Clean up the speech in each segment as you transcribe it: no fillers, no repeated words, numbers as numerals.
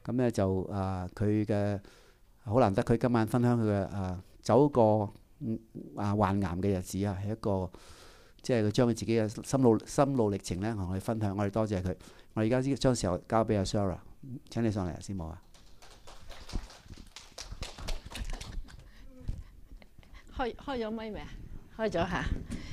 咁咧就佢嘅好難得，佢今晚分享佢嘅走過患癌嘅日子啊，係一個即係佢將佢自己嘅心路歷程咧同我哋分享。我哋多謝佢。我而家將時候交俾阿 Sarah， 請你上嚟啊，師母啊。 開咗咪未啊？開咗嚇。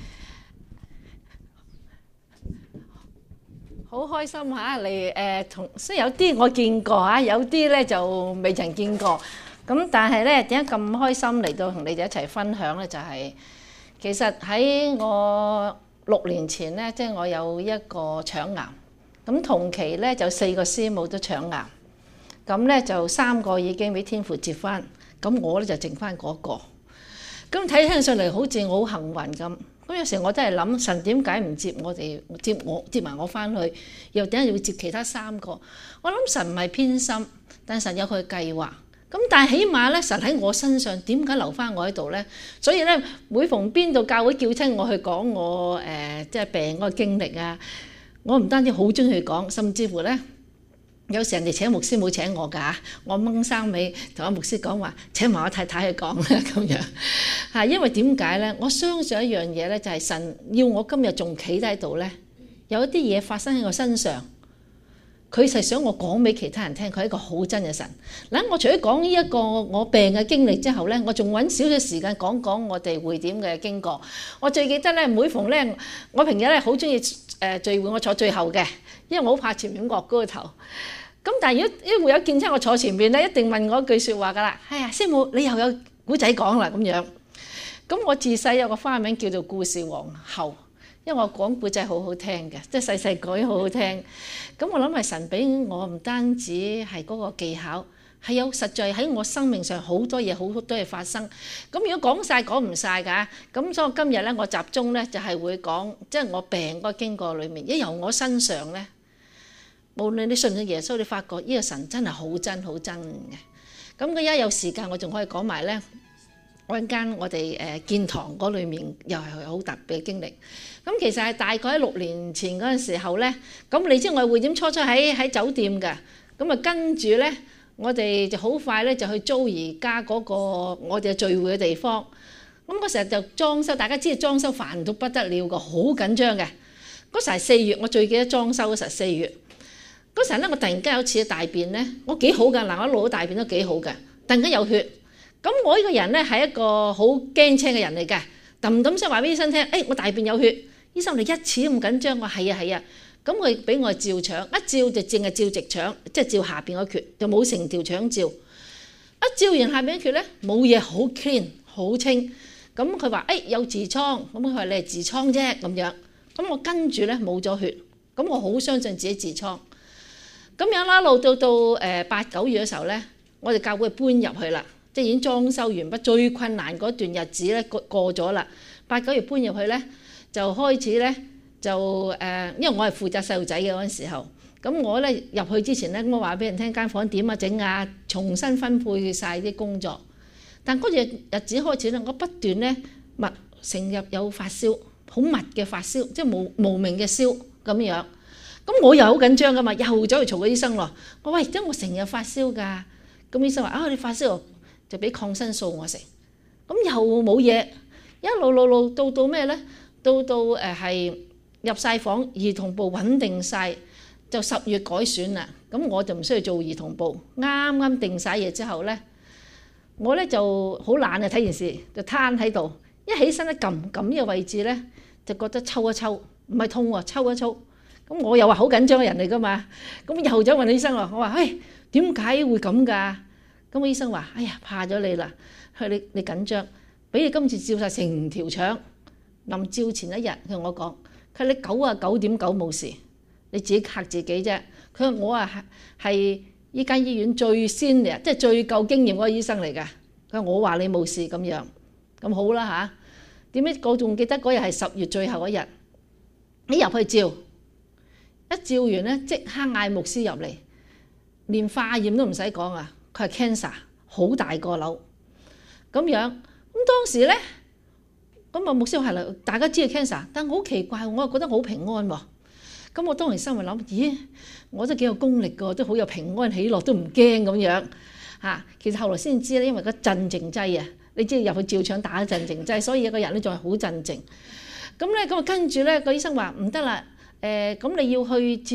好開心嚇嚟雖然有啲我見過嚇，有啲咧就未曾見過。咁但係咧點解咁開心嚟到同你哋一齊分享咧？就係其實喺我6年前咧，即係我有一個腸癌。咁同期咧就4個師母都腸癌。咁咧就3個已經俾天父接翻，咁我咧就剩翻嗰個。咁睇起上嚟好似我好幸運咁。咁有時我都係諗神點解唔接我哋接埋我翻去，又點解要接其他3個？我諗神唔係偏心，但神有佢嘅計劃。咁但係起碼咧，神喺我身上點解留翻我喺度咧？所以咧，每逢邊度教會叫親我去講我即係病嗰個經歷啊，我唔單止好中意去講，甚至乎咧。有時人哋請牧師冇請我㗎，我掹生尾同阿牧師講話請埋我太太去講啦咁樣嚇，因為點解咧？我相信一樣嘢咧，就係神要我今日仲企喺度咧，有一啲嘢發生喺我身上，佢係想我講俾其他人聽，佢係一個好真嘅神。嗱，我除咗講呢一個我病嘅經歷之後咧，我仲揾少少時間講講我哋會點嘅經過。我最記得咧，每逢咧，我平日咧好中意聚會，我坐最後嘅，因為我好怕前面擱高個頭。咁但係如果一會有見親我坐前邊咧，一定問我一句説話㗎啦。哎呀，師母你又有古仔講啦咁樣。咁我自細有個花名叫做故事皇后，因為我講古仔好好聽嘅，即係細細個好好聽。咁我諗係神俾我唔單止係嗰個技巧，係有實在喺我生命上好多嘢發生。咁如果講晒講唔晒㗎，咁所以今日咧我集中咧就係會講，即係我病嗰個經過裡面，一由我身上咧。無論你信唔信耶穌，你發覺呢個神真係好真好真嘅。咁佢一有時間，我仲可以講埋咧。我哋建堂嗰裏面又係好特別嘅經歷。咁其實係大概喺6年前嗰陣時候咧，咁你知我會點初喺酒店嘅。咁啊跟住咧，我哋就好快咧就去租而家嗰個我哋聚會嘅地方。咁嗰時就裝修，大家知道裝修煩到不得了嘅，好緊張嘅。嗰時係4月，我最記得裝修嗰時係4月。嗰陣咧，我突然間有次大便咧，我幾好㗎嗱，我一路大便都幾好嘅，突然間有血。咁我呢個人咧係一個好驚青嘅人嚟嘅，揼聲話俾醫生聽，我大便有血。醫生你一次都唔緊張，我係啊。咁佢俾我照腸，一照就淨係照直腸，即係照下邊個缺，就冇成條腸照。一照完下邊個缺咧，冇嘢，好 clean 好清。咁佢話有痔瘡，咁佢話你係痔瘡啫咁樣。咁我跟住咧冇咗血，咁我好相信自己痔瘡。咁樣啦，一路到8、9月嘅時候咧，我哋教會搬入去啦，即係已經裝修完畢，最困難嗰段日子咧過咗啦。8、9月搬入去咧，就開始咧就因為我係負責細路仔嘅嗰陣時候，咁我咧入去之前咧，我話俾人聽間房點啊整啊，重新分配晒啲工作。但嗰日子開始咧，我不斷咧成日有發燒，好密嘅發燒，即係無名嘅燒咁樣。咁我又好緊張噶嘛，又走去嘈個醫生咯。我喂，點解我成日發燒㗎？咁醫生話你發燒就俾抗生素我食。咁又冇嘢，一路到咩咧？到係入晒房，兒童部穩定晒，就10月改選啦。咁我就唔需要做兒童部，啱啱定晒嘢之後咧，我咧就好懶啊，睇電視就攤喺度，一起身咧撳呢個位置咧，就覺得抽一抽，唔係痛喎，抽一抽。咁我又話好緊張嘅人嚟噶嘛，咁又走問醫生咯。我話點解會咁㗎？咁個醫生話怕咗你啦，你緊張，俾你今次照晒成條腸。臨照前一日佢同我講，佢話你99.9冇事，你自己嚇自己啫。佢話我係依間醫院最先嘅，即係最夠經驗嗰個醫生嚟㗎。佢話我話你冇事咁樣，咁好啦嚇。點解我仲記得嗰日係10月最後一日，你入去照。一照完咧，即刻嗌牧師入嚟，連化驗都唔使講啊！佢係 cancer， 好大個瘤咁樣。咁當時咧，咁牧師係啦，大家知道 cancer，但我好奇怪，我又覺得好平安喎。 咁我當時心裏諗，咦，我都幾有功力㗎，都好有平安喜樂，都唔驚咁樣嚇。其實後來先知咧，因為個鎮靜劑啊，你知入去照腸打鎮靜劑，所以個人咧仲係好鎮靜。咁咧咁啊跟住咧個醫生話唔得啦，咁你要去照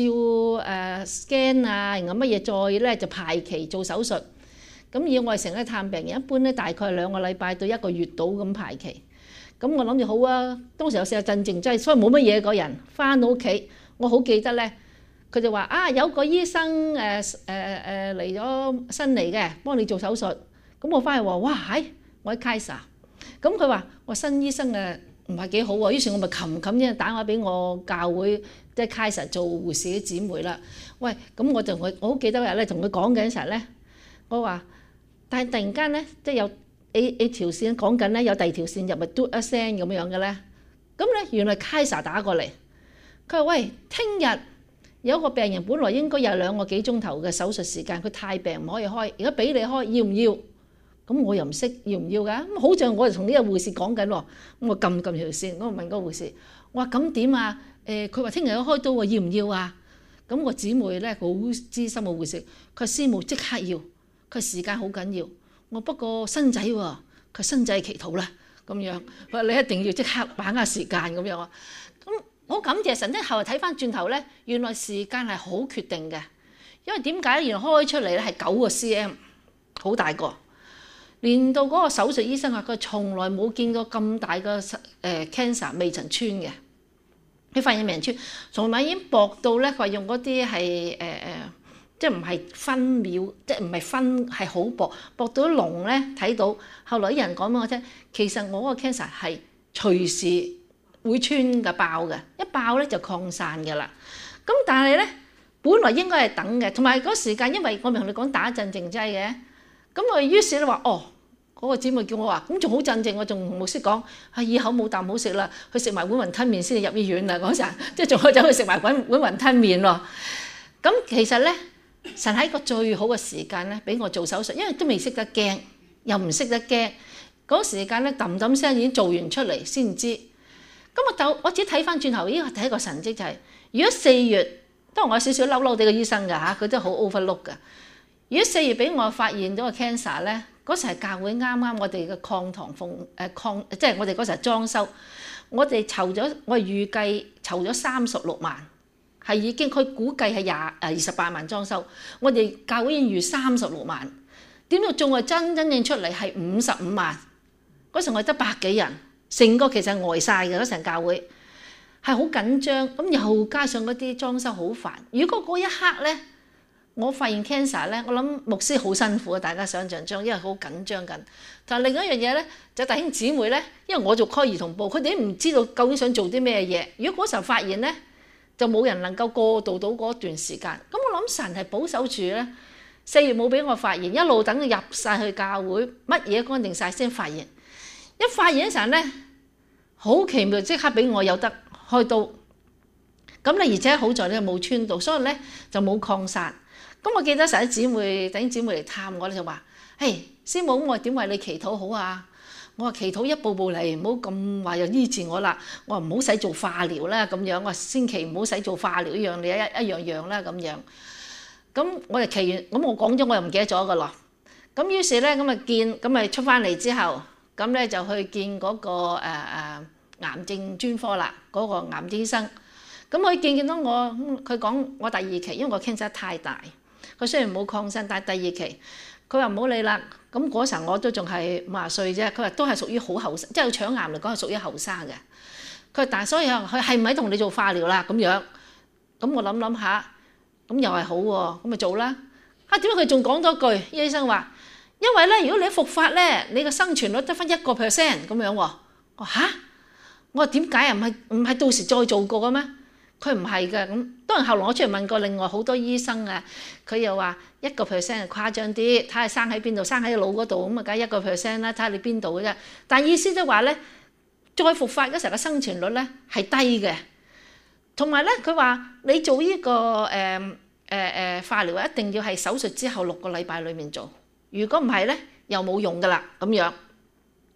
scan 啊，然後乜嘢再咧就排期做手術。咁以我係成日探病人，一般咧大概2個禮拜到1個月到咁排期。咁我諗住好啊，當時有試下鎮靜劑，所以冇乜嘢個人。翻到屋企，我好記得咧，佢就話啊有個醫生嚟咗新嚟嘅，幫你做手術。咁我翻去話哇係，我喺 Kaiser。咁佢話我新醫生唔係幾好喎，於是我咪冚啫打電話俾我教會即係 Kaiser 做護士嘅姊妹啦。喂，咁我好記得嗰日咧同佢講緊時候咧，我話但係突然間咧即係有 A 條線講緊咧有第2條線入咪嘟一聲咁樣嘅咧，咁咧原來 Kaiser 打過嚟，佢話喂，聽日有個病人本來應該有2個幾鐘頭嘅手術時間，佢太病唔可以開，而家俾你開要唔要？咁我又唔識要唔要㗎，咁好像我就同呢個護士講緊喎，咁我撳條線，我問個護士，我話咁點啊？佢話聽日有開刀喎，要唔要啊？咁個姊妹咧好資深嘅護士，佢話師母即刻要，佢時間好緊要。我不過新仔喎，佢新仔祈禱啦咁樣，佢話你一定要即刻把握時間咁樣啊。咁我感謝神，即係後來睇翻轉頭咧，原來時間係好決定嘅，因為點解？原來開出嚟咧係9個 cm， 好大個。連到嗰個手術醫生話，佢從來冇見過咁大個cancer 未曾穿嘅，佢發現未曾穿，從來已經薄到咧，佢話用嗰啲係即係唔係分秒，即係唔係分係好薄，薄到籠咧睇到。後來啲人講俾我聽，其實我個 cancer 係隨時會穿嘅爆嘅，一爆咧就擴散嘅啦。咁但係咧，本來應該係等嘅，同埋嗰時間，因為我咪同你講打鎮靜劑嘅。咁我於是咧話，嗰個姊妹叫我話，咁仲好鎮靜，我仲同牧師講，以後冇啖好食啦，去食埋碗雲吞麵先至入醫院啦嗰陣，即係仲可以走去食埋碗雲吞麵喎。咁其實咧，神喺個最好嘅時間咧，俾我做手術，因為都未識得驚，又唔識得驚，嗰時間咧揼揼聲已經做完出嚟先知。咁我自己睇翻轉頭，呢個第一個神蹟就係，如果4月，當然我有少少嬲嬲地個醫生㗎嚇，佢真係好 overlook 㗎。如果4月俾我發現到個 cancer 咧，嗰時係教會啱啱我哋嘅擴堂即係我哋嗰時係裝修，我哋籌咗，我預計籌咗36萬，係已經佢估計係28萬裝修，我哋教會已經預36萬，點到仲係真正出嚟係55萬，嗰時我哋得100幾人，成個其實係呆晒嘅嗰成教會，係好緊張，咁又加上嗰啲裝修好煩，如果嗰一刻咧。我發現 cancer 咧，我諗牧師好辛苦啊！大家想象中，因為好緊張緊。但係另一樣嘢咧，就弟兄姊妹咧，因為我做開兒童部，佢哋都唔知道究竟想做啲咩嘢。如果嗰時候發現咧，就冇人能夠過渡到嗰段時間。咁我諗神係保守住咧，4月冇俾我發現，一路等佢入晒去教會，乜嘢乾淨晒先發現。一發現嗰陣咧，好奇妙，即刻俾我有得開刀。咁咧，而且好在咧冇穿到，所以咧就冇擴散。咁我記得成日弟兄姊妹嚟探我咧，就話：嘿，師母，我點為你祈禱好啊？我話祈禱一步步嚟，唔好咁話又醫治我啦。我話唔好使做化療啦，咁樣我話先祈唔好使做化療，一樣你一樣啦咁樣。咁我哋祈完，咁我講咗我又唔記得咗噶咯。咁於是咧咁啊見，咁咪出翻嚟之後，咁咧就去見嗰個癌症專科啦，嗰個癌症醫生。咁佢見到我，佢講我第2期，因為我 cancer 太大。佢雖然冇擴散，但係第2期，佢話唔好理啦。咁嗰時候我都仲係50歲啫。佢話都係屬於好後生，即係腸癌嚟講係屬於後生嘅。佢話但係所以佢係唔係同你做化療啦咁樣？咁我諗下，咁又係好喎，咁咪做啦。點解佢仲講多句？醫生話，因為咧，如果你一復發咧，你個生存率得翻1%咁樣喎。我話嚇，我話點解啊？唔係到時再做過嘅咩？佢唔係嘅，咁當然後來我出嚟問過另外好多醫生啊，佢又話1%係誇張啲，睇下生喺邊度，生喺腦嗰度咁啊，梗係1%啦，睇下你邊度嘅啫。但係意思都話咧，再復發嗰時候嘅生存率咧係低嘅，同埋咧佢話你做呢個化療一定要係手術之後6個禮拜裡面做，如果唔係咧又冇用噶啦咁樣。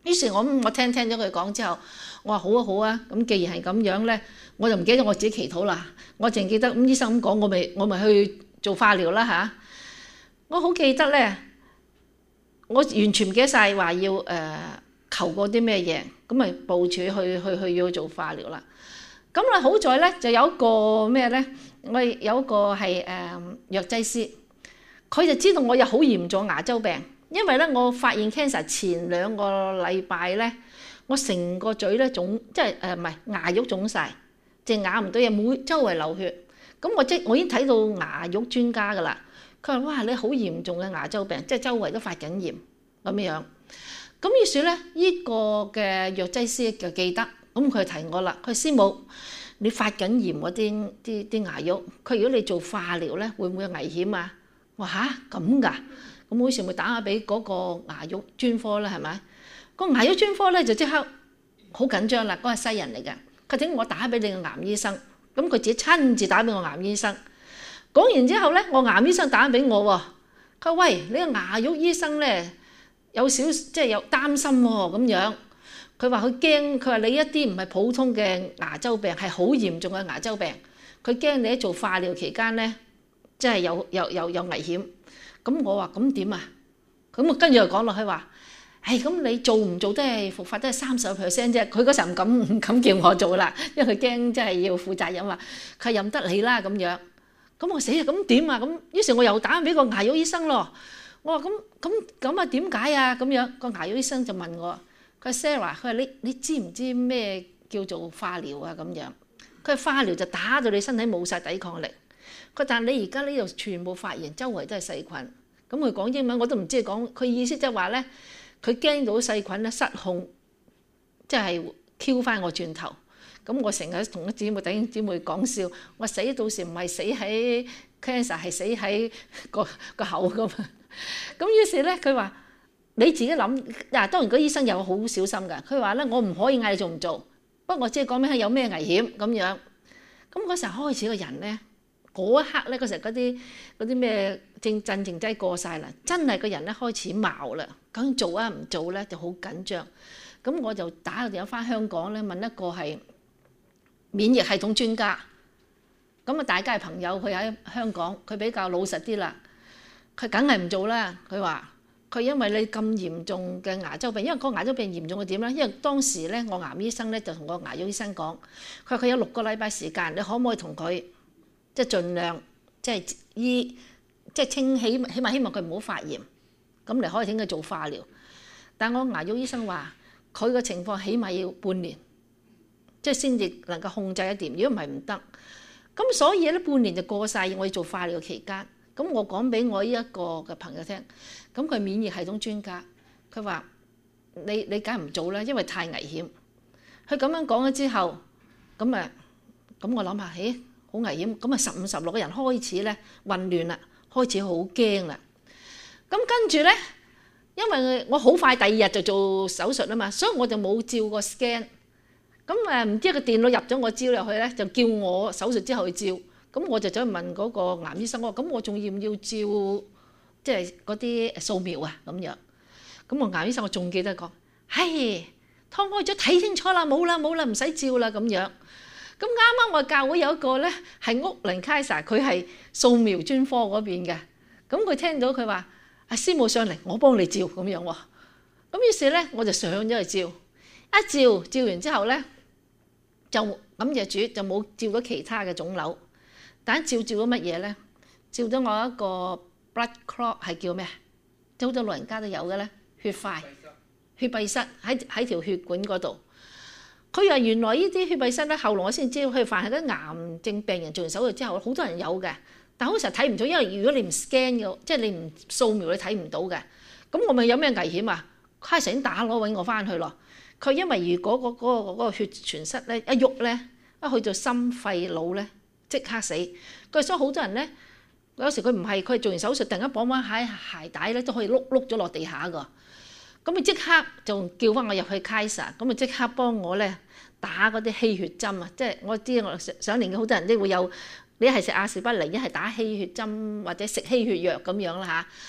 於是我聽咗佢講之後，我話好啊好啊，咁既然係咁樣咧，我就唔記得我自己祈禱啦，我淨記得醫生咁講，我咪去做化療啦嚇。我好記得咧，我完全唔記得晒話要求過啲咩嘢，咁咪部署去要做化療啦。咁啊好在咧就有一個咩咧，我有一個係藥劑師，佢就知道我有好嚴重牙周病，因為咧我發現 cancer 前2個禮拜咧，我成個嘴咧腫，即係唔係牙肉腫晒，隻牙唔到嘢，周圍流血。咁我已經睇到牙肉專家噶啦，佢話哇你好嚴重嘅牙周病，即係周圍都發緊炎咁樣。咁於是咧呢個嘅藥劑師就記得。咁佢提我啦，佢師母，你發緊炎嗰啲牙肉，佢如果你做化療咧，會唔會有危險啊？我話嚇咁㗎，咁好似咪打下俾嗰個牙肉專科啦，係咪？個牙肉專科咧就即刻好緊張啦，嗰個西人嚟嘅，佢請我打俾你個癌醫生，咁佢自己親自打俾我癌醫生。講完之後咧，我癌醫生打俾我喎，佢話喂，你個牙肉醫生咧有少即係有擔心喎咁樣。佢話佢驚，佢話你一啲唔係普通嘅牙周病，係好嚴重嘅牙周病。佢驚你喺做化療期間咧，即係有危險。咁我話咁點啊？咁我跟住又講落去話，咁你做唔做都係復發都係30% 啫。佢嗰時候唔敢叫我做啦，因為佢驚即係要負責任話，佢任得你啦咁樣。咁我死啊！咁點啊？咁於是我又打俾個牙肉醫生咯。我話咁啊點解啊？咁樣個牙肉醫生就問我。佢 Sarah，佢話你知唔知咩叫做化療啊？咁樣，佢話化療就打到你身體冇晒抵抗力。佢但係你而家呢度全部發炎，周圍都係細菌。咁佢講英文我都唔知講，佢意思即係話咧，佢驚到細菌咧失控，即係 Q 翻我轉頭。咁我成日同啲姊妹姊妹講笑，我死到時唔係死喺 cancer， 係死喺個口㗎嘛。咁於是咧，佢話。你自己諗嗱，當然個醫生又好小心㗎。佢話咧，我唔可以嗌你做唔做，不過我即係講明係有咩危險咁樣。咁嗰時候開始個人咧，嗰一刻咧，嗰時嗰啲咩鎮靜劑過晒啦，真係個人咧開始冒啦。究竟做啊唔做咧就好緊張。咁我就打個電話翻香港咧，問一個係免疫系統專家。咁啊，大家係朋友，佢喺香港，佢比較老實啲啦。佢梗係唔做啦。佢話。佢因為你咁嚴重嘅牙周病，因為個牙周病嚴重嘅點咧？因為當時咧，我癌醫生咧就同個牙肉醫生講，佢話佢有6個禮拜時間，你可唔可以同佢即係盡量即係即係清起碼希望佢唔好發炎，咁嚟可以請佢做化療。但我牙肉醫生話佢個情況起碼要半年，即係先至能夠控制一點，如果唔係唔得。咁所以咧半年就過晒，我要做化療期間。咁我講俾我呢一個嘅朋友聽，咁佢免疫系統專家，佢話你梗係唔做啦，因為太危險。佢咁樣講咗之後，咁我諗下，好危險。咁啊15、16個人開始咧混亂啦，開始好驚啦。咁跟住咧，因為我好快第2日就做手術啊嘛，所以我就冇照個 scan。咁唔知個電腦入咗我照入去咧，就叫我手術之後去照。咁我就走去問嗰個癌醫生，我話咁我仲要唔要照即係嗰啲掃描啊咁樣？咁我癌醫生我仲記得講，劏開咗睇清楚啦，冇啦唔使照啦咁樣。咁啱啱我教會有一個咧係屋靈 Kaiser，佢係掃描專科嗰邊嘅。咁佢聽到佢話阿師母上嚟，我幫你照咁樣喎。咁於是咧我就上咗去照，照完之後咧就感謝主就冇照咗其他嘅腫瘤。但照咗乜嘢咧？照咗我一個 blood clot 係叫咩？即好多老人家都有嘅咧，血塊、血閉塞喺條血管嗰度。佢話原來呢啲血閉塞咧，後來我先知佢凡係啲癌症病人做完手術之後，好多人有嘅，但好成日睇唔到，因為如果你唔 scan 嘅，即係你唔掃描，你睇唔到嘅。咁我咪有咩危險啊？佢成日打攞揾我翻去咯。佢因為如果嗰個血栓塞咧一喐咧，一去到心肺腦咧。即刻死，佢所以好多人咧，有時佢唔係佢做完手術，突然間綁翻喺鞋帶咧，都可以碌咗落地下噶。咁佢即刻就叫翻我入去 Kaiser，咁佢即刻幫我咧打嗰啲稀血針啊！即係我知我上年嘅好多人都會有，你係食阿士匹靈，一係打稀血針或者食稀血藥咁樣啦嚇。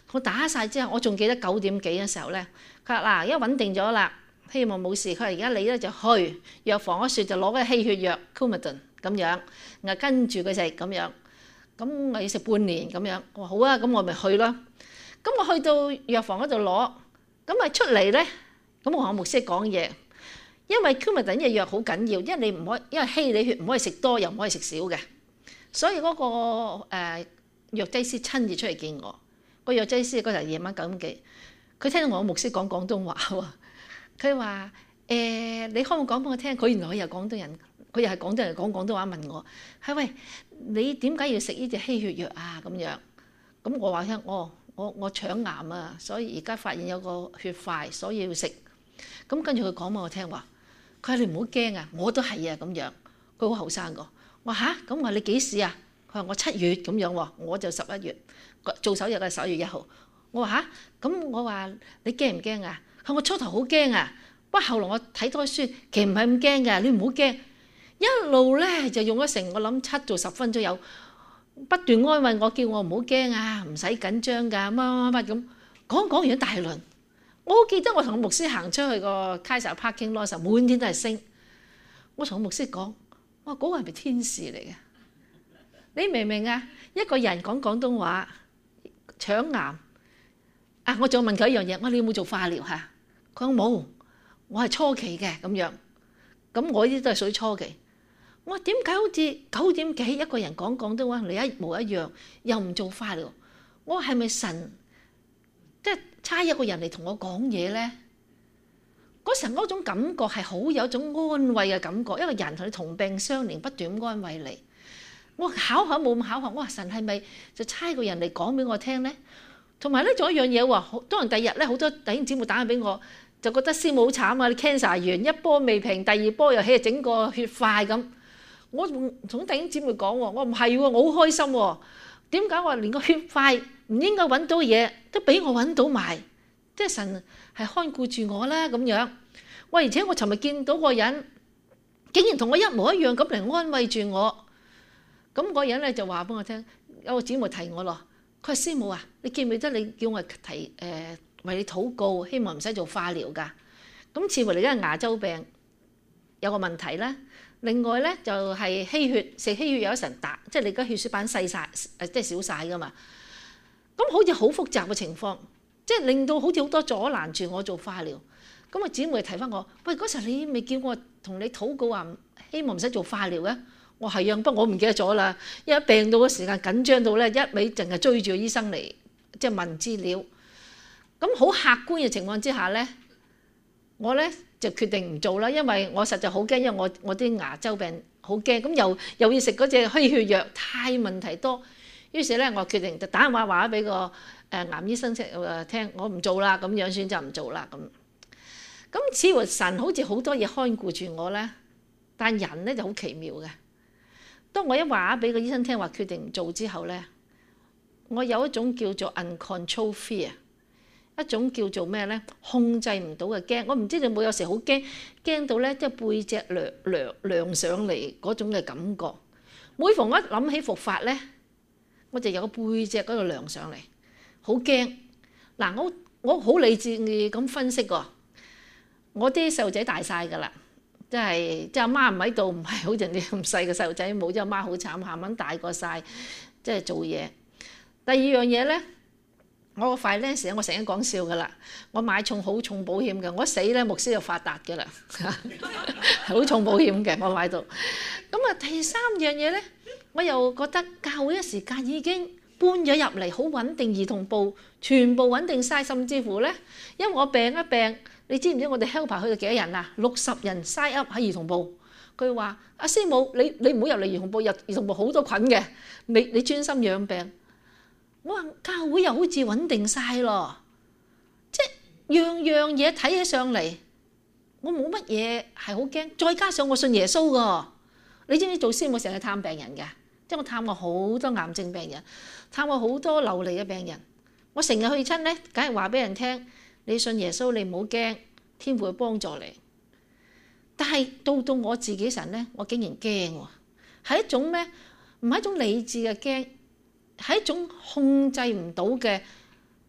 我打晒之後，我仲記得9點幾嘅時候咧，佢話嗱，而家穩定咗啦，希望冇事。佢話而家你咧就去藥房嗰處就攞嗰啲稀血藥 Coumadin 咁樣，然後跟住佢食咁樣。咁我要食半年咁樣。我話好啊，咁我咪去咯。咁我去到藥房嗰度攞，咁咪出嚟咧。咁我同牧師講嘢，因為 Coumadin 嘅藥好緊要，因為你唔可以，因為稀你血唔可以食多又唔可以食少嘅，所以嗰個藥劑師親自出嚟見我。個藥劑師嗰陣夜晚9點幾，佢聽到我牧師講廣東話喎，佢話你可唔可以講俾我聽？佢原來佢又係廣東人，佢又係廣東人講廣東話問我，係喂，你點解要食呢隻稀血藥啊？咁樣，咁我話聽，我腸癌啊，所以而家發現有個血塊，所以要食。咁跟住佢講俾我聽話，佢話你唔好驚啊，我都係啊咁樣。佢好後生個，我話嚇，咁我話你幾時啊？佢話我7月咁樣喎，我就11月做手術嘅11月1號。我話嚇，咁我話你驚唔驚啊？佢話我初頭好驚啊，不過後來我睇多書，其實唔係咁驚嘅，你唔好驚。一路咧就用咗成我諗7到10分鐘有，不斷安慰我，叫我唔好驚啊，唔使緊張㗎，乜咁講完一大輪。我好記得我同牧師行出去個 Kaiser Parking Lot 時候，滿天都係星。我同牧師講：哇，嗰個係咪天使嚟嘅？你明唔明啊？一個人講廣東話，腸癌啊！我仲問佢一樣嘢，我話你有冇做化療嚇？佢講冇，我係初期嘅咁樣。咁我呢啲都係屬於初期。我話點解好似9點幾一個人講廣東話，你一模一樣，又唔做化療？我話係咪神即係差一個人嚟同我講嘢咧？嗰時嗰種感覺係好有一種安慰嘅感覺，因為人同你同病相憐，不斷安慰你。我考下冇咁考下，我話神係咪就差個人嚟講俾我聽咧？同埋咧仲有一樣嘢喎，當然第二日咧好多弟兄姊妹打俾我，就覺得師母好慘啊！你 cancer 完一波未平，第二波又起整個血塊咁。我同弟兄姊妹講喎，我唔係喎，我好開心喎。點解我話連個血塊唔應該揾到嘢，都俾我揾到埋？即係神係看顧住我啦咁樣。喂，而且我尋日見到個人，竟然同我一模一樣咁嚟安慰住我。咁嗰個人咧就話俾我聽，有個姊妹提我咯。佢話師母啊，你記唔記得你叫我為你禱告，希望唔使做化療㗎？咁似乎你而家牙周病有個問題啦。另外咧就係稀血，食稀血有一成大，即係你而家血小板細晒，即係少晒㗎嘛。咁好似好複雜嘅情況，即係令到好似好多阻攔住我做化療。咁啊姊妹提翻我，喂，嗰時你未叫我同你禱告話，希望唔使做化療嘅？我係啊，不過我唔記得咗啦。因為病到嘅時間緊張到咧，一味淨係追住醫生嚟即係問資料。咁好客觀嘅情況之下咧，我咧就決定唔做啦，因為我實在好驚，因為我啲牙周病好驚，咁又要食嗰隻虛血藥，太問題多。於是咧，我決定就打電話俾個癌醫生聽，我唔做啦，咁樣選擇唔做啦咁。咁似乎神好似好多嘢看顧住我咧，但人咧就好奇妙嘅。當我一話俾個醫生聽話決定唔做之後咧，我有一種叫做 uncontrolled fear， 一種叫做咩咧，控制唔到嘅驚。我唔知你有冇有時好驚到咧，即係背脊涼上嚟嗰種嘅感覺。每逢我一諗起復發咧，我就有個背脊嗰度涼上嚟，好驚。嗱，我好理智咁分析過，我啲細路仔大晒㗎啦。即係阿媽唔喺度，唔係好似人哋咁細嘅細路仔冇，即係阿媽好慘，慢慢大個晒，即係做嘢。第二樣嘢咧，我個 finance 我成日講笑㗎啦，我買好重保險嘅，我死咧牧師就發達㗎啦，好重保險嘅我買到。咁啊第三樣嘢咧，我又覺得教會嘅時間已經搬咗入嚟，好穩定，兒童部全部穩定晒，甚至乎咧，因為我病一病。你知唔知我哋 helper 去到幾多人啊？60人 sign up 喺兒童部。佢話：阿師母，你唔好入嚟兒童部，入兒童部好多菌嘅。你專心養病。我話教會又好似穩定晒咯，即係樣樣嘢睇起上嚟，我冇乜嘢係好驚。再加上我信耶穌㗎。你知唔知做師母成日探病人㗎？即係我探過好多癌症病人，探過好多流離嘅病人。我成日去親咧，梗係話俾人聽。你信耶穌，你唔好驚，天父會幫助你。但係到我自己神咧，我竟然驚喎，係一種咩？唔係一種理智嘅驚，係一種控制唔到嘅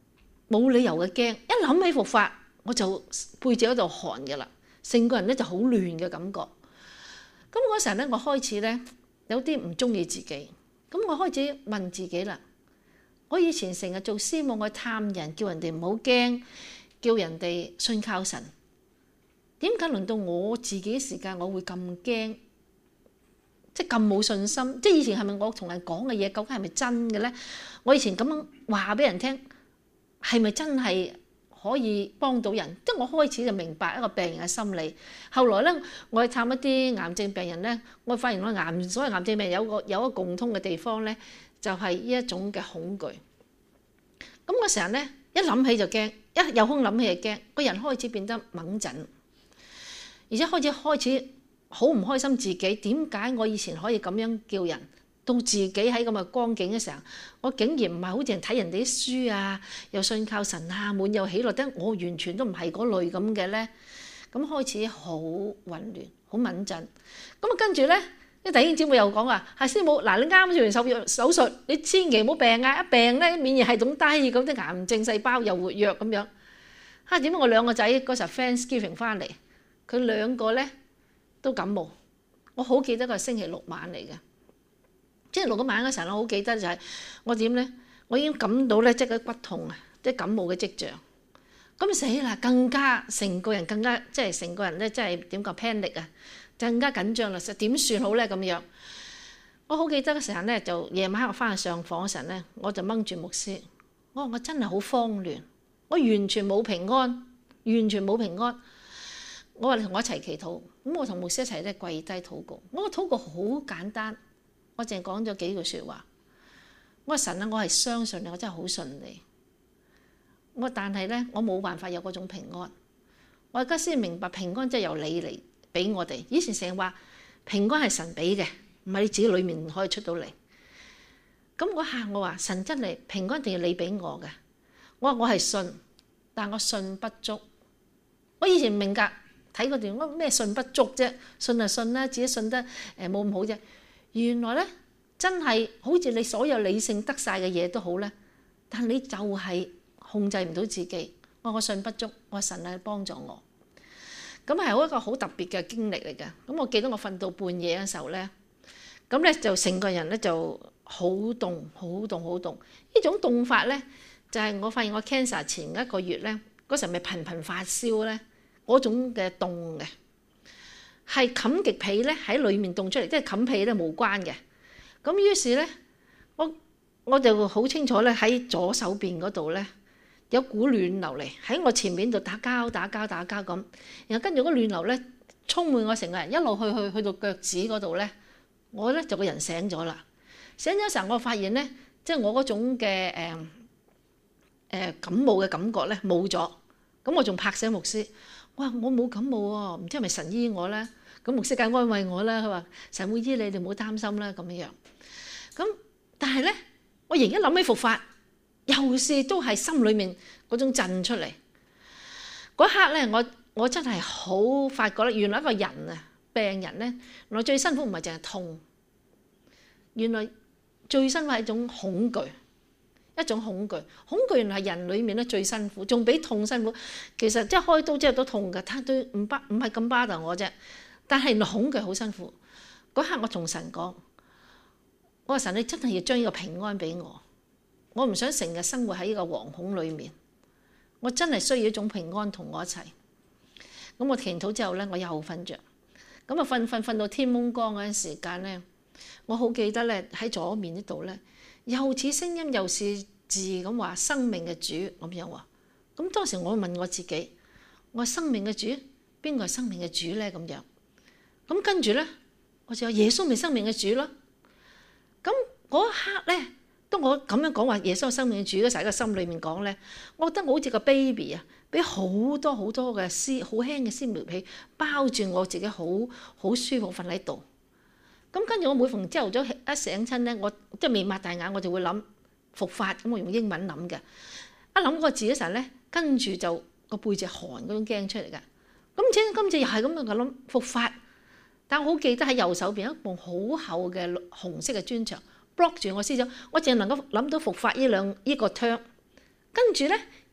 冇理由嘅驚，一諗起復發我就背脊嗰度寒嘅啦，成個人咧就好亂嘅感覺。咁嗰時候咧，我開始咧有啲唔中意自己，咁我開始問自己啦。我以前成日做師母，我探人，叫人哋唔好驚，叫人哋信靠神。點解輪到我自己時間，我會咁驚？即係咁冇信心？即係以前係咪我同人講嘅嘢，究竟係咪真嘅咧？我以前咁樣話俾人聽，係咪真係可以幫到人？即係我開始就明白一個病人嘅心理。後來咧，我去探一啲癌症病人咧，我發現所謂癌症病人有一個共通嘅地方咧，就係呢一種嘅恐懼。咁我成日咧一諗起就驚，一有空諗起就驚，個人開始變得猛震，而且開始好唔開心自己。點解我以前可以咁樣叫人，到自己喺咁嘅光景嘅時候，我竟然唔係好似人睇人哋啲書啊，又信靠神啊，滿有喜樂的，我完全都唔係嗰類咁嘅咧。咁開始好混亂，好敏震。咁啊跟住咧，啲弟兄姊妹又講話：係師母，嗱你啱做完手術，你千祈唔好病啊！一病咧，免疫系統低，咁啲癌症細胞又活躍咁樣。點解我兩個仔嗰時候 Thanksgiving 翻嚟，佢兩個咧都感冒。我好記得個星期六晚嚟嘅，星期六嗰晚嗰時候，我好記得就係我點咧，我已經感到咧即係骨痛啊，即係感冒嘅跡象。咁死啦，更加成個人即係成個人咧，即係點講 panic 啊！更加緊張啦，實點算好咧咁樣？我好記得嗰時候咧，就夜晚黑我翻去上房嗰陣咧，我就掹住牧師，我話我真係好慌亂，我完全冇平安，完全冇平安。我話你同我一齊祈禱，咁我同牧師一齊咧跪低禱告。我個禱告好簡單，我淨係講咗幾句説話。我話神啊，我係相信你，我真係好信你。我但係咧，我冇辦法有嗰種平安。我而家先明白平安真係由你嚟俾我哋。以前成日話平安係神俾嘅，唔係你自己裏面可以出到嚟。咁嗰下我話神真係平安，一定要你俾我嘅。我話我係信，但我信不足。我以前唔明㗎，睇嗰段我咩信不足啫？信就信啦，自己信得冇咁好啫。原來咧真係好似你所有理性得晒嘅嘢都好咧，但你就係控制唔到自己。我信不足，我話神係幫助我。咁係一個好特別嘅經歷嚟嘅。咁我記得我瞓到半夜嘅時候咧，咁咧就成個人咧就好凍，好凍，好凍。呢種凍法咧，就係我發現我 cancer 前一個月咧，嗰時咪頻頻發燒咧，嗰種嘅凍嘅，係冚極被咧喺裡面凍出嚟，即係冚被咧無關嘅。咁於是咧，我就好清楚咧喺左手邊嗰度咧，有股暖流嚟喺我前面度打交咁，然後跟住嗰暖流咧充滿我成個人，一路去到腳趾嗰度咧，我咧就個人醒咗啦。醒咗時候，我發現咧，即係我嗰種嘅感冒嘅感覺咧冇咗。咁我仲拍醒牧師，我話我冇感冒喎，唔知係咪神醫我咧？咁牧師梗係安慰我啦，佢話神會醫你，你唔好擔心啦咁樣。咁但係咧，我仍然諗起復發。又是都係心裏面嗰種震出嚟嗰刻咧，我真係好發覺咧，原來一個人啊，病人咧，原來最辛苦唔係淨係痛，原來最辛苦係一種恐懼，一種恐懼。恐懼原來係人裏面咧最辛苦，仲比痛辛苦。其實即係開刀之後都痛㗎，但係唔係咁巴到我啫。但係原來恐懼好辛苦。嗰刻我同神講，我話神，你真係要將呢個平安俾我。我唔想成日生活喺呢個惶恐裏面，我真係需要一種平安同我一齊。咁我祈禱之後咧，我又瞓着。咁啊瞓到天蒙光嗰陣時間咧，我好記得咧喺左面呢度咧，又似聲音又是字咁話生命嘅主咁樣話。咁當時我問我自己，我話生命嘅主邊個係生命嘅主咧？咁樣咁跟住咧，我就話耶穌咪生命嘅主咯。咁嗰一刻咧，當我咁樣講話耶穌係生命嘅主嗰時候，喺個心裏面講咧，我覺得我好似個 baby 啊，俾好多好多嘅好輕嘅絲苗被包住我自己，好舒服瞓喺度。咁跟住我每逢朝頭早一醒親咧，我即係未擘大眼，我就會諗復發。咁我用英文諗嘅，一諗嗰個字嗰時候咧，跟住就個背脊寒嗰種驚出嚟嘅。咁今次又係咁樣諗復發，但我好記得喺右手邊一埲好厚嘅紅色嘅磚牆block 住我思想，我淨係能夠諗到復發呢個 term。跟住咧，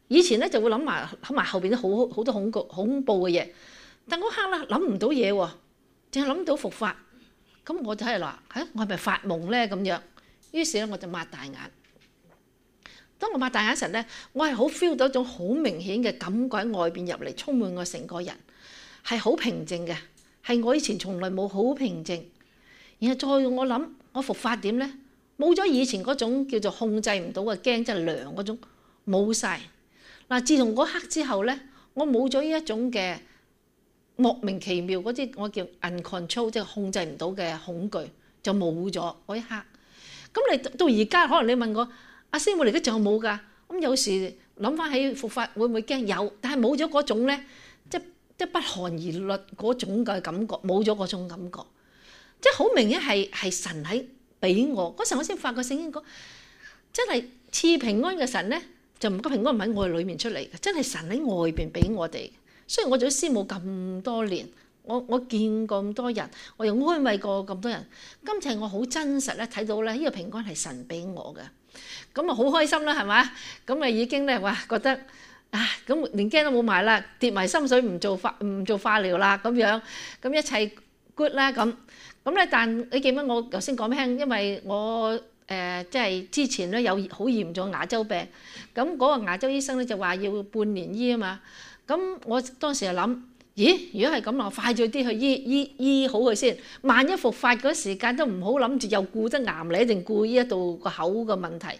以前咧就會諗埋後邊啲好多恐怖嘅嘢，但嗰刻咧諗唔到嘢喎，淨係諗到復發。咁我就喺度話我係咪發夢咧咁樣？於是咧我就擘大眼。當我擘大眼時咧，我係好 feel 到一種好明顯嘅感覺喺外邊入嚟，充滿我成個人，係好平靜嘅，係我以前從來冇好平靜。然後再我諗我復發點咧，冇咗以前嗰種叫做控制唔到嘅驚，即係涼嗰種冇晒。嗱，自從嗰刻之後咧，我冇咗呢一種嘅莫名其妙嗰啲我叫 uncontrol， 即係控制唔到嘅恐懼，就冇咗嗰一刻。咁你到而家可能你問我阿師母，你而家仲有冇㗎？咁有時諗翻起復發會唔會驚？有，但係冇咗嗰種咧，即不寒而栗嗰種嘅感覺，冇咗嗰種感覺，即係好明顯係神喺俾我嗰時，我先發覺聖經講真係賜平安嘅神咧，就唔該平安唔喺我哋裏面出嚟嘅，真係神喺外邊俾我哋。雖然我做咗師母咁多年，我見過咁多人，我又安慰過咁多人，今次我好真實咧睇到咧，呢個平安係神俾我嘅，咁啊好開心啦，係嘛？咁啊已經咧哇覺得咁連驚都冇埋啦，跌埋心水唔做化療啦咁樣，咁一切 good 啦咁咧。但你記唔記得我頭先講咩？因為我即係之前咧有好嚴重牙周病，咁嗰個牙周醫生咧就話要半年醫啊嘛。咁我當時就諗，咦？如果係咁，我快咗啲去醫好佢先。萬一復發嗰時間都唔好諗住又顧得癌嚟，一定顧呢一度個口嘅問題。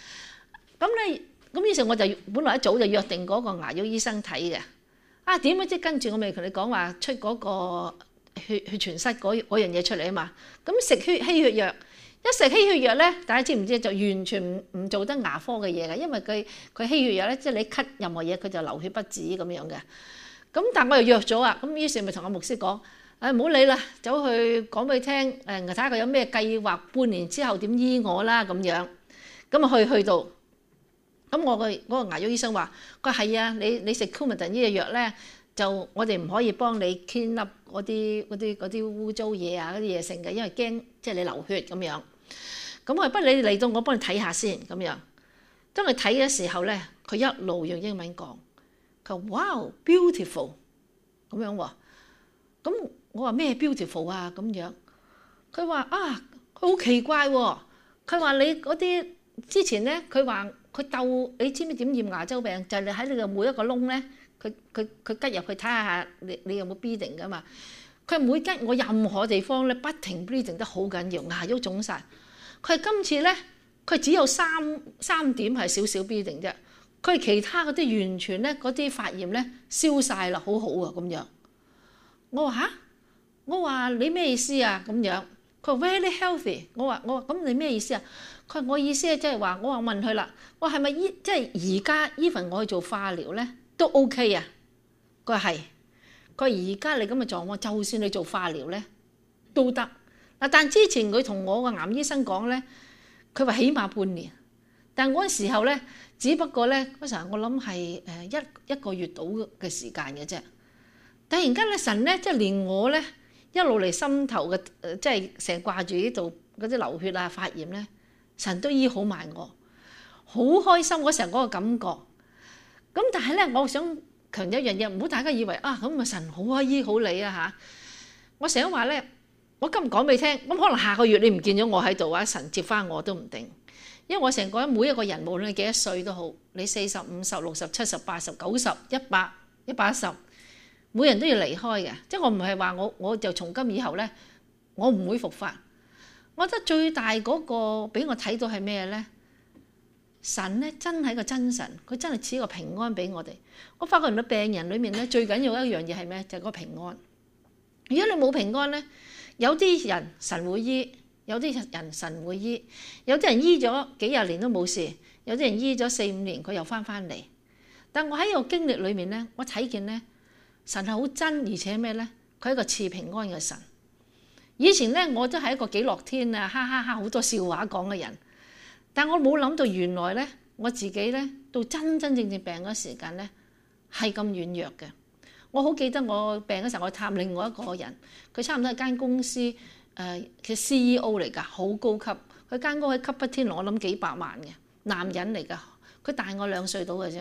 咁於是我就本來一早就約定嗰個牙醫醫生睇嘅。點解即跟住我咪同你講話出嗰個血栓塞嗰樣嘢出嚟啊嘛？咁食稀血藥，一食稀血藥咧，大家知唔知就完全唔做得牙科嘅嘢嘅，因為佢稀血藥咧，即係你咳任何嘢佢就流血不止咁樣嘅。咁但我又約咗啊，咁於是咪同阿牧師講，唔好理啦，走去講俾佢聽，睇下佢有咩計劃，半年之後點醫我啦咁樣。咁啊去到，咁我嗰個牙醫醫生話，佢話係啊，你食 Coumadin 呢個藥咧，就我哋唔可以幫你 clean up 嗰啲污糟嘢啊嗰啲嘢性嘅，因為驚即係你流血咁樣。咁我話不如你嚟到我幫你睇下先咁樣。當佢睇嘅時候咧，佢一路用英文講，佢話 Wow beautiful 咁樣喎。咁我話咩 beautiful 啊咁樣？佢話佢好奇怪喎。佢話你嗰啲之前咧，佢話佢鬥你知唔知點驗牙周病？就係你喺你嘅每一個窿咧，佢吉入去睇下你有冇 bleeding 噶嘛。佢每吉我任何地方咧，不停 bleeding 得好緊要，牙都腫晒。佢今次咧，佢只有三點係少少 bleeding 啫。佢其他嗰啲完全咧，嗰啲發炎咧消晒啦，好好啊咁樣。我話我話你咩意思啊咁樣？佢話 very healthy。我話咁你咩意思啊？佢話我意思咧即係話，我話問佢啦，我係咪即係而家 even 我去做化療咧都 OK 啊？佢話係。佢話而家你咁嘅狀況，就算你做化療咧都得。但之前佢同我個癌醫生講咧，佢話起碼半年。但嗰陣時候咧，只不過咧嗰時候我諗係一個月到嘅時間嘅啫。突然間咧，神咧即係連我咧一路嚟心頭嘅即係成日掛住呢度嗰啲流血啊發炎咧，神都醫好埋我，好開心嗰時候嗰個感覺。咁但係咧，我想強調一樣嘢，唔好大家以為咁啊神好啊醫好你啊嚇。我成日話咧，我今日講俾你聽，咁可能下個月你唔見咗我喺度啊，神接翻我都唔定。因為我成個每一個人，無論你幾多歲都好，你40、50、60、70、80、90、100、110，每人都要離開嘅。即係我唔係話我就從今以後咧，我唔會復發。我覺得最大嗰個俾我睇到係咩咧？神咧真係一個真神，佢真係賜個平安俾我哋。我發覺原來病人裏面咧最緊要一樣嘢係咩？就係個平安。如果你冇平安咧，有啲人神會醫。有啲人神會醫，有啲人醫咗幾廿年都冇事，有啲人醫咗4、5年佢又翻嚟。但我喺個經歷裏面咧，我睇見咧神係好真，而且咩咧？佢係一個賜平安嘅神。以前咧我都係一個幾樂天啊，哈哈哈好多笑話講嘅人，但我冇諗到原來咧我自己咧到真真正正病嗰時間咧係咁軟弱嘅。我好記得我病嗰時候，我探另外一個人，佢差唔多係間公司嘅 CEO 嚟㗎，好高級。佢間屋喺 Cupertino，我諗幾百萬嘅男人嚟㗎。佢大我2歲到嘅啫。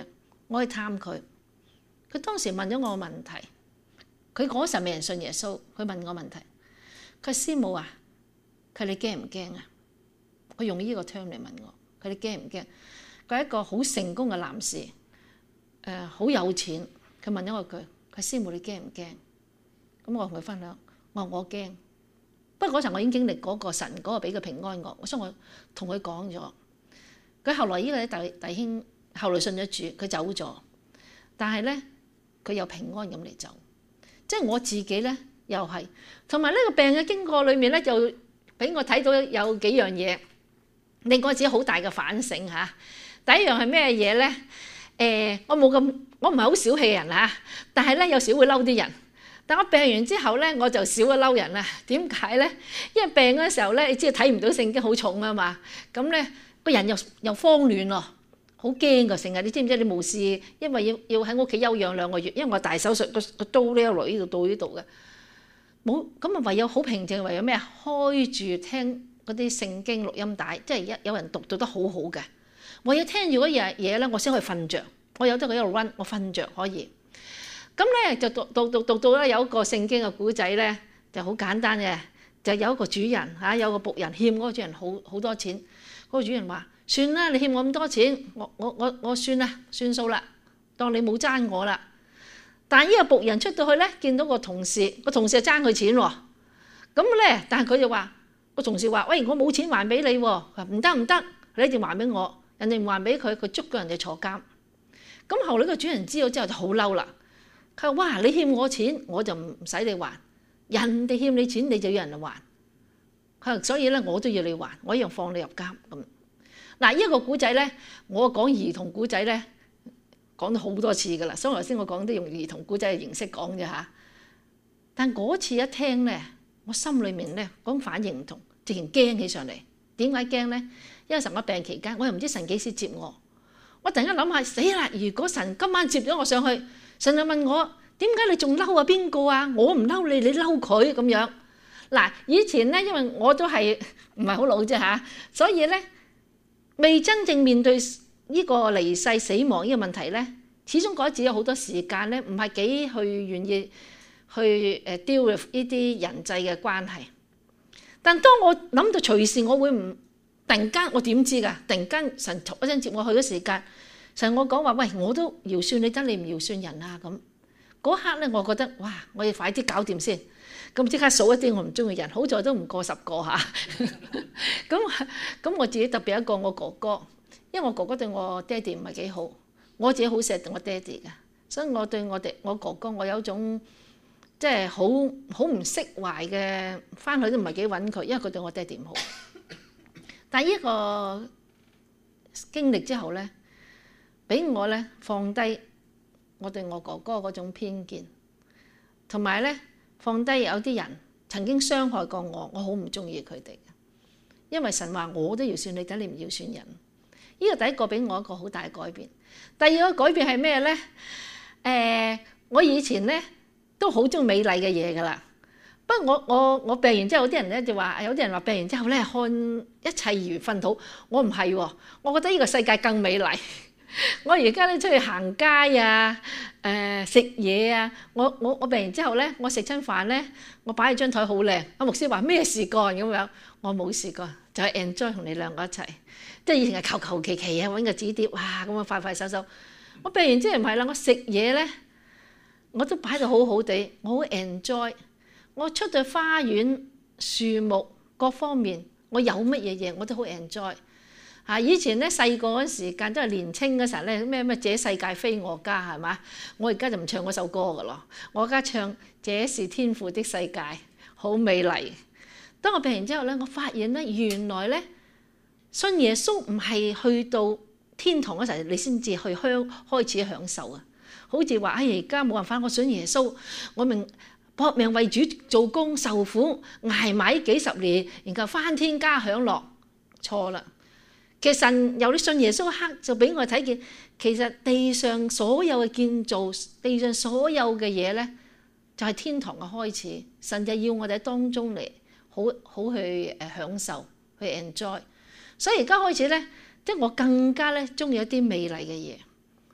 我去探佢。佢當時問咗我個問題，佢嗰時未人信耶穌，佢問我問題，佢話師母啊，佢你驚唔驚啊？佢用呢個 term 嚟問我，佢你驚唔驚？佢係一個好成功嘅男士，好有錢。佢問咗我句，佢師母你驚唔驚？咁我同佢分享，我話我驚。不過嗰陣我已經經歷嗰個神嗰個俾佢平安我，所以我同佢講咗。佢後來呢個弟兄後來信咗主，佢走咗，但係咧佢有平安咁嚟走。即係我自己咧又係，同埋呢個病嘅經過裏面咧，就俾我睇到有幾樣嘢，令我自己好大嘅反省嚇。第一樣係咩嘢咧？我唔係好小氣人嚇，但係咧有時會嬲啲人。但我病完之後咧，我就少咗嬲人啦。點解咧？因為病嗰時候咧，你知睇唔到聖經好重啊嘛，咁咧個人又慌亂咯，好驚噶，成日你知唔知？你冇事，因為要喺屋企休養2個月，因為我大手術個刀咧落呢度到呢度嘅，冇咁啊，唯有好平靜，唯有咩啊？開住聽嗰啲聖經錄音帶，即係有人讀得好好嘅，我要聽住嗰樣嘢咧，我先可以瞓着。我有得佢一路 run， 我瞓着可以。咁咧就讀到咧有一個聖經嘅古仔咧，就好簡單嘅，就有一個主人嚇，有個僕人欠嗰個主人好多錢，嗰個主人話：算啦，你欠我咁多錢，我算啦，算數啦，當你冇爭我啦。但係呢個僕人出到去咧，見到個同事就爭佢錢喎，咁咧，但係佢就話個同事話：喂，我冇錢還俾你喎，佢話唔得，你一定還俾我，人哋唔還俾佢，佢捉咗人哋坐監。咁後來個主人知道之後就好嬲啦。佢話：哇！你欠我錢，我就唔使你還；人哋欠你錢，你就要人嚟還。佢話：所以咧，我都要你還，我一樣放你入監咁。嗱，呢個古仔咧，我講兒童古仔咧，講咗好多次噶啦。所以頭先我講都用兒童古仔嘅形式講啫嚇。但嗰次一聽咧，我心裏面咧嗰種反應唔同，直情驚起上嚟。點解驚咧？因為神我病期間，我又唔知神幾時接我。我突然間諗下，死啦！如果神今晚接咗我上去，神就問我：點解你仲嬲啊？邊個啊？我唔嬲你，你嬲佢咁樣。嗱，以前咧，因為我都係唔係好老啫嚇，所以咧未真正面對呢個離世死亡呢個問題咧，始終覺得自己有好多時間咧，唔係幾去願意去deal with 呢啲人際嘅關係。但當我諗到隨時我會唔突然間，我點知㗎？突然間神一陣接我去嘅時間。神我講話，喂，我都饒恕你，得你唔饒恕人啊咁。嗰刻咧，我覺得哇，我要快啲搞掂先。咁即刻數一啲我唔中意人，好在都唔過10個嚇。咁我自己特別一個我哥哥，因為我哥哥對我爹哋唔係幾好，我自己好錫我爹哋嘅，所以我對我哥哥我有種即係好唔釋懷嘅，翻去都唔係幾揾佢，因為佢對我爹哋唔好。但係呢個經歷之後咧，俾我咧放低我對我哥哥嗰種偏見，同埋咧放低有啲人曾經傷害過我，我好唔中意佢哋嘅。因為神話我都饒恕你，等你唔饒恕人。呢個第一個俾我一個好大嘅改變。第二個改變係咩咧？我以前咧都好中意美麗嘅嘢噶啦。不過我病完之後，有啲人咧就話，有啲人話病完之後咧看一切如糞土。我唔係喎，我覺得呢個世界更美麗。我而家咧出去行街啊，食嘢啊，我病完之後咧，我食親飯咧，我擺喺張台好靚。阿牧師話咩事幹咁樣，我冇事幹，就係 enjoy 同你兩個一齊。即係以前係求其其啊，揾個紙碟，哇咁樣快快手手。我病完之後唔係啦，我食嘢咧，我都擺到好好地，我好 enjoy。我出到花園、樹木各方面，我有乜嘢嘢我都好 enjoy。以前咧細個嗰時間，都係年青嗰時候咧，咩這世界非我家係嘛？我而家就唔唱嗰首歌噶咯，我而家唱這是天父的世界，好美麗。當我病完之後咧，我發現咧原來咧信耶穌唔係去到天堂嗰時你先至去開始享受啊！好似話而家冇辦法，我信耶穌，我搏命為主做工受苦，捱埋幾十年，然後翻天家享樂，錯啦！其實神由你信耶穌一刻就俾我睇見，其實地上所有嘅建造，地上所有嘅嘢咧，就係天堂嘅開始。神就要我哋喺當中嚟好去享受，去 enjoy。所以而家開始咧，即係我更加咧中意一啲美麗嘅嘢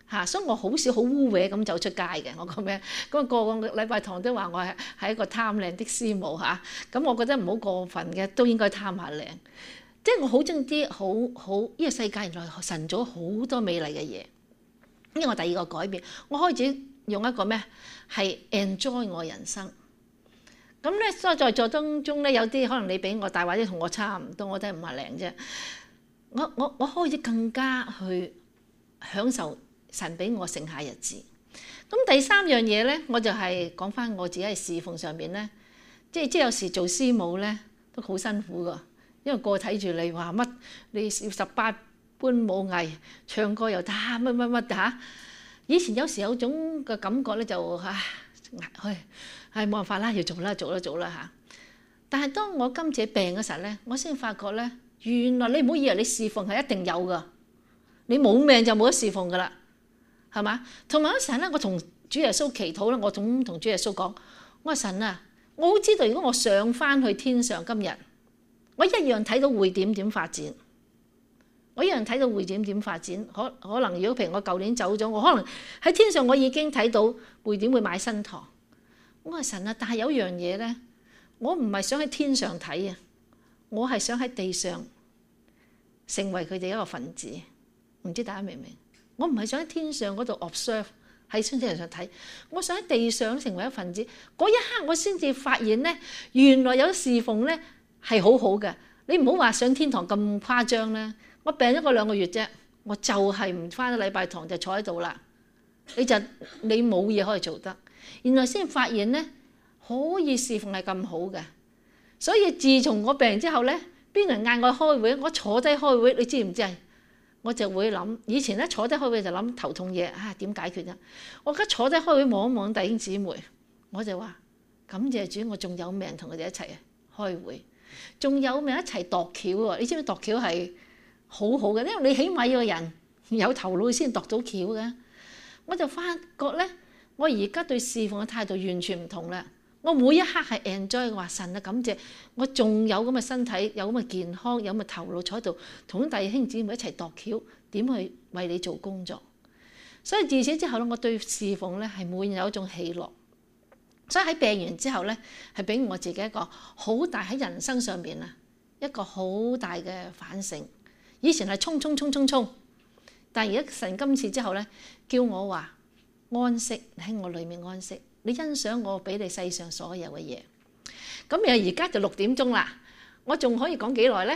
嚇，所以我好少好污穢咁走出街嘅。我講咩？咁個禮拜堂都話我係一個貪靚的師母嚇。咁我覺得唔好過分嘅，都應該貪下靚。即係我好中意啲好呢個世界原來神做好多美麗嘅嘢。呢個我第二個改變，我開始用一個咩係 enjoy 我人生。咁咧，所以在座當中咧，有啲可能你比我大或者同我差唔多，我都係50啫。我開始更加去享受神俾我剩下日子。咁第三樣嘢咧，我就係講翻我自己喺侍奉上邊咧，即係有時做師母咧都好辛苦噶，因為個睇住你話乜，你要18般武藝，唱歌又得乜乜乜嚇。以前有時有種嘅感覺咧，就係冇辦法啦，要做啦嚇。但係當我今次病嗰時候咧，我先發覺咧，原來你唔好以為你侍奉係一定有噶，你冇命就冇得侍奉噶啦，係嘛？同埋嗰時候咧，我同主耶穌祈禱啦，我總同主耶穌講：我話神啊，我好知道如果我上翻去天上今日，我一樣睇到會點發展。我一樣睇到會點發展，可能如果譬如我舊年走咗，我可能喺天上我已經睇到會點會買新堂。我話神啊，但係有樣嘢咧，我唔係想喺天上睇啊，我係想喺地上成為佢哋一個分子。唔知大家明唔明？我唔係想喺天上嗰度 observe， 喺天上睇，我想喺地上成為一份子。嗰一刻我先至發現咧，原來有侍奉咧係好好嘅。你唔好話上天堂咁誇張咧。我病咗個2個月啫，我就係唔返禮拜堂就坐喺度啦。你冇嘢可以做得，原來先發現咧可以侍奉係咁好嘅。所以自從我病之後咧，邊個人嗌我開會，我坐低開會，你知唔知啊？我就會諗，以前咧坐低開會就諗頭痛嘢啊，點解決啊？我而家坐低開會望一望弟兄姊妹，我就話感謝主，我仲有命同佢哋一齊開會，仲有命一齊度橋喎。你知唔知度橋係好好嘅，因為你起碼要個人有頭腦先度到橋嘅。我就發覺咧，我而家對侍奉嘅態度完全唔同啦。我每一刻係 enjoy， 話神啊，感謝我仲有咁嘅身體，有咁嘅健康，有咁嘅頭腦坐喺度，同弟兄姊妹一齊度橋，點去為你做工作。所以自此之後咧，我對侍奉咧係滿有一種喜樂。所以喺病完之後咧，係俾我自己一個好大喺人生上邊啊一個好大嘅反省。以前係衝，但係而家神今次之後咧，叫我話安息喺我裏面安息。你欣賞我俾你世上所有嘅嘢。咁而家就6點鐘啦，我仲可以講幾耐咧？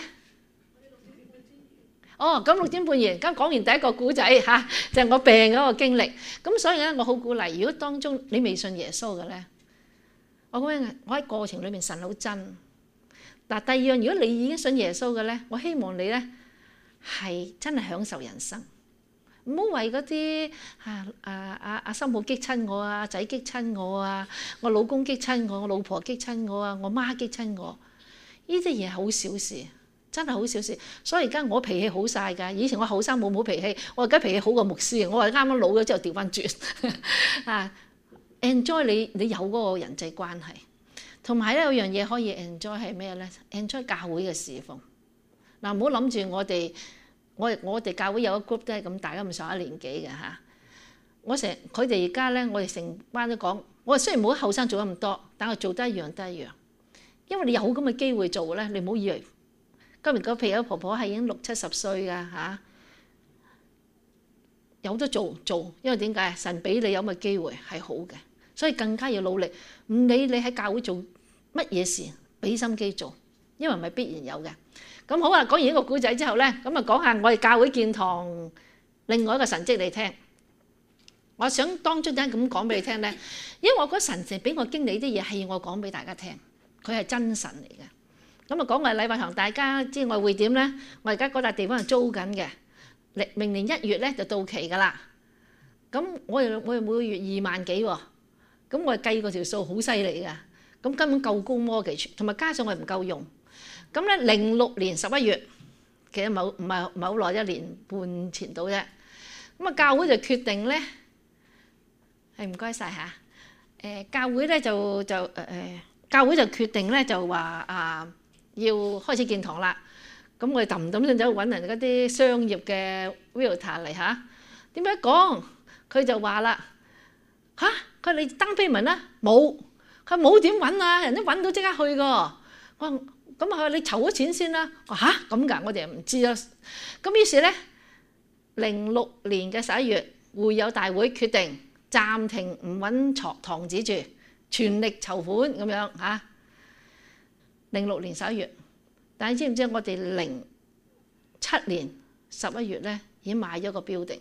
哦，咁6點半完，咁講完第一個故仔嚇，就係我病嗰個經歷。咁所以咧，我好鼓勵，如果當中你未信耶穌嘅咧，我喺過程裏面神好真。嗱，第二樣，如果你已經信耶穌嘅咧，我希望你咧係真係享受人生。唔好為嗰啲阿心抱激親我啊，仔激親我啊，我老公激親我，我老婆激親我啊，我媽激親我，呢啲嘢好小事，真係好小事。所以而家我脾氣好晒㗎，以前我後生冇脾氣，我而家脾氣好過牧師。我話啱啱老咗之後調翻轉啊 ，enjoy 你有嗰個人際關係，同埋咧有樣嘢可以 enjoy 係咩咧 ？enjoy 教會嘅侍奉。嗱，唔好諗住我哋教會有個 group 都係咁大家咁上下年紀嘅嚇。佢哋而家咧，我哋成班都講，我雖然冇後生做得咁多，但係做得一樣得一樣。因為你有咁嘅機會做咧，你唔好以為今日個譬如有婆婆係已經60、70歲㗎嚇，有得做，因為點解？神俾你有咁嘅機會係好嘅，所以更加要努力。唔理你喺教會做乜嘢事，俾心機做，因為唔係必然有嘅。咁好啊！講完呢個故仔之後咧，咁啊講下我哋教會建堂另外一個神蹟你聽。我想當中點解咁講俾你聽咧？因為我覺得神成俾我經歷啲嘢係要我講俾大家聽，佢係真神嚟嘅。咁啊講我哋禮拜堂，大家知我會點咧？我而家嗰笪地方係租緊嘅，明年1月咧就到期㗎啦。咁我哋每個月2萬幾喎，咁我哋計過條數好犀利㗎。咁根本夠高mortgage，同埋加上我哋唔夠用。咁咧06年11月，其實唔係好耐，1年半前到啫。咁啊教會就決定咧，係唔該曬嚇。教會咧教會就決定咧就話要開始建堂啦。咁我哋揼聲走去揾人嗰啲商業嘅 realtor 嚟嚇。點解講？ 佢就話啦嚇，佢你 down payment啦冇，佢冇點揾啊，人都揾到即刻去噶。我話咁佢話你籌咗錢先啦。我話嚇咁㗎，我哋又唔知啦。咁於是咧06年嘅11月會友大會決定暫停唔揾堂子住，全力籌款咁樣嚇。06年11月，但係知唔知我哋07年11月咧已經買咗個 building，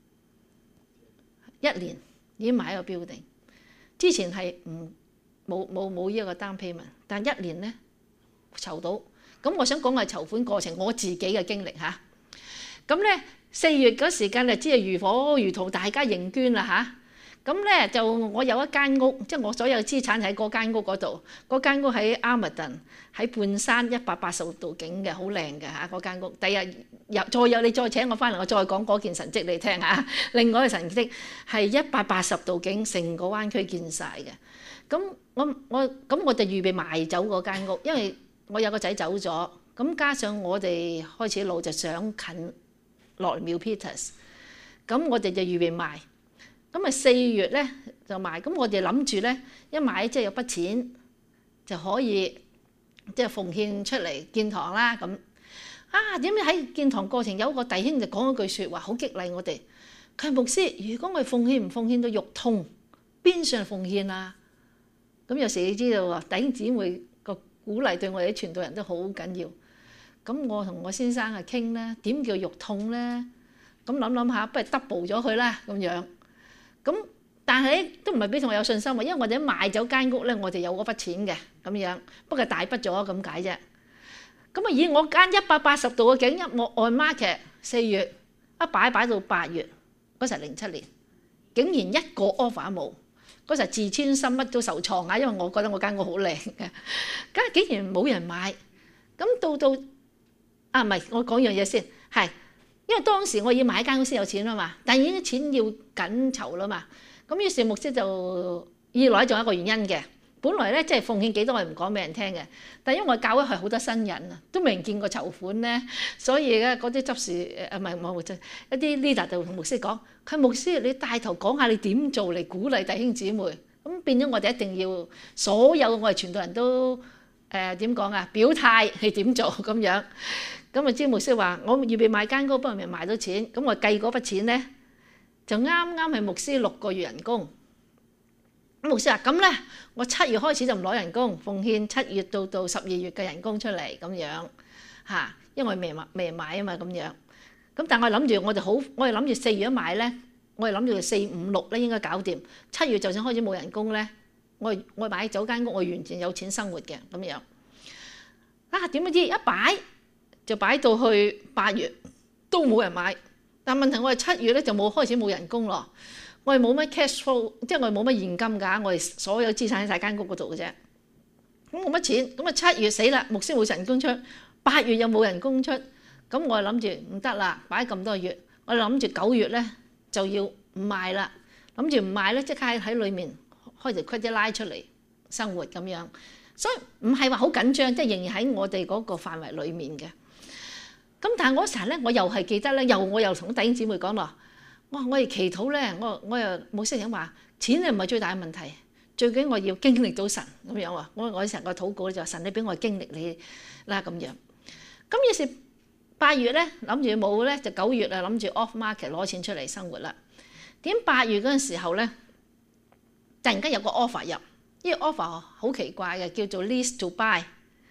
1年已經買咗個 building。之前係冇呢一個 down payment，但1年咧籌到。咁我想講係籌款過程我自己嘅經歷嚇。咁咧4月嗰時間就知係如火如荼，大家認捐啦嚇。咁咧就我有一間屋，即係我所有資產喺嗰間屋嗰度。嗰間屋喺 Armadon， 喺半山180度景嘅，好靚嘅嚇嗰間屋。第日你再請我翻嚟，我再講嗰件神蹟你聽嚇。另外嘅神蹟係180度景，成個灣區見晒嘅。咁我就預備賣走嗰間屋，因為我有個仔走咗，咁加上我哋開始老就想近羅廟 Peters， 咁我哋就預備賣。咁啊4月咧就賣，咁我哋諗住咧一買即係有筆錢就可以即係奉獻出嚟建堂啦咁。點解喺建堂過程有個弟兄就講一句説話好激勵我哋，佢係牧師，如果我哋奉獻唔奉獻到肉痛，邊算係奉獻啊？咁有時你知道喎，弟兄姊妹個鼓勵對我哋啲傳道人都好緊要。咁我同我先生啊傾咧，點叫肉痛咧？咁諗下，不如 double 咗佢啦咁樣。咁但係都唔係俾同我有信心喎，因為我哋賣走間屋咧，我哋有嗰筆錢嘅咁樣，不過大筆咗咁解啫。咁以我間180度嘅景，一on market 4月一擺到8月，嗰時係07年，竟然一個 offer 冇。嗰時自尊心乜都受創啊，因為我覺得我間屋好靚嘅，竟然冇人買。咁到唔係，我講樣嘢先，係。因為當時我要買間屋先有錢啊嘛，但係已經錢要緊籌啦嘛，咁於是牧師就二來仲有一個原因嘅，本來咧即係奉獻幾多我唔講俾人聽嘅，但係因為我教會係好多新人啊，都未見過籌款咧，所以咧嗰啲執事唔係一啲 leader 就同牧師講，佢牧師你帶頭講下你點做嚟鼓勵弟兄姊妹，咁變咗我哋一定要所有我哋傳道人都點講啊，表態係點做咁樣。咁啊，詹牧師話：我預備買間屋，不過未賣到錢。咁我計嗰筆錢咧，就啱係牧師6個月人工。咁牧師話：咁咧，我7月開始就唔攞人工，奉獻7月到12月嘅人工出嚟咁樣嚇，因為未買啊嘛咁樣。咁但係我諗住我哋諗住4月一買咧，我哋諗住4、5、6咧應該搞掂。7月就算開始冇人工咧，我買走間屋，我完全有錢生活嘅咁樣。點知一擺就擺到去8月都冇人買，但問題我哋7月咧就開始冇人工咯，我哋冇乜 cash flow， 即係我哋冇乜現金㗎，我哋所有資產喺晒間屋嗰度嘅啫，咁冇乜錢，咁啊7月死啦，牧師冇人工出，8月又冇人工出，咁我哋諗住唔得啦，擺咁多月，我哋諗住9月咧就要唔賣啦，諗住唔賣咧即刻喺裏面開條 credit line出嚟生活咁樣，所以唔係話好緊張，即係仍然喺我哋嗰個範圍裡面嘅。咁但係我成日咧，我又係記得咧，我又同弟兄姊妹講咯，我哋祈禱咧，我又冇識想話錢咧唔係最大嘅問題，最緊我要經歷到神咁樣喎。我成個禱告咧就話神你俾我經歷你啦咁樣。咁於是8月咧諗住冇咧，就9月啊諗住 off market 攞錢出嚟生活啦。點8月嗰陣時候咧，突然間有個 offer 入，呢個 offer 好奇怪嘅，叫做 lease to buy。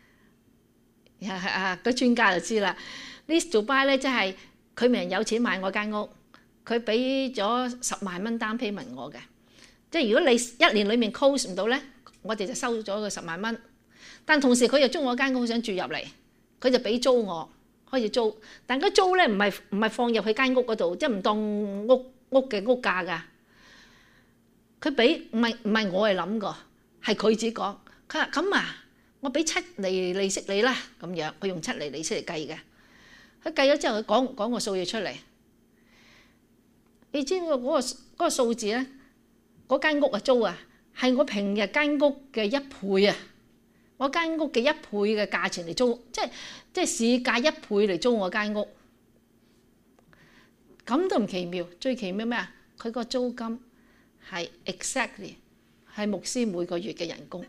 個專家就知啦。lease to buy 咧，即係佢明明有錢買我間屋，佢俾咗10萬蚊 down payment我嘅，即係如果你1年裡面 close 唔到咧，我哋就收咗個10萬蚊。但同時佢又中我間屋想住入嚟，佢就俾租我開始租，但嗰租咧唔係放入去間屋嗰度，即係唔當屋嘅屋價㗎。佢俾唔係我係諗過，係佢自己講。佢話咁啊，我俾7厘利息你啦，咁樣佢用7厘利息嚟計嘅。佢計咗之後，佢講個數字出嚟。你知嗰個數字咧，嗰間屋啊租啊，係我平日間屋嘅1倍啊！我間屋嘅1倍嘅價錢嚟租，即係市價1倍嚟租我間屋。咁都唔奇妙，最奇妙咩啊？ 佢個租金係 exactly 係牧師每個月嘅人工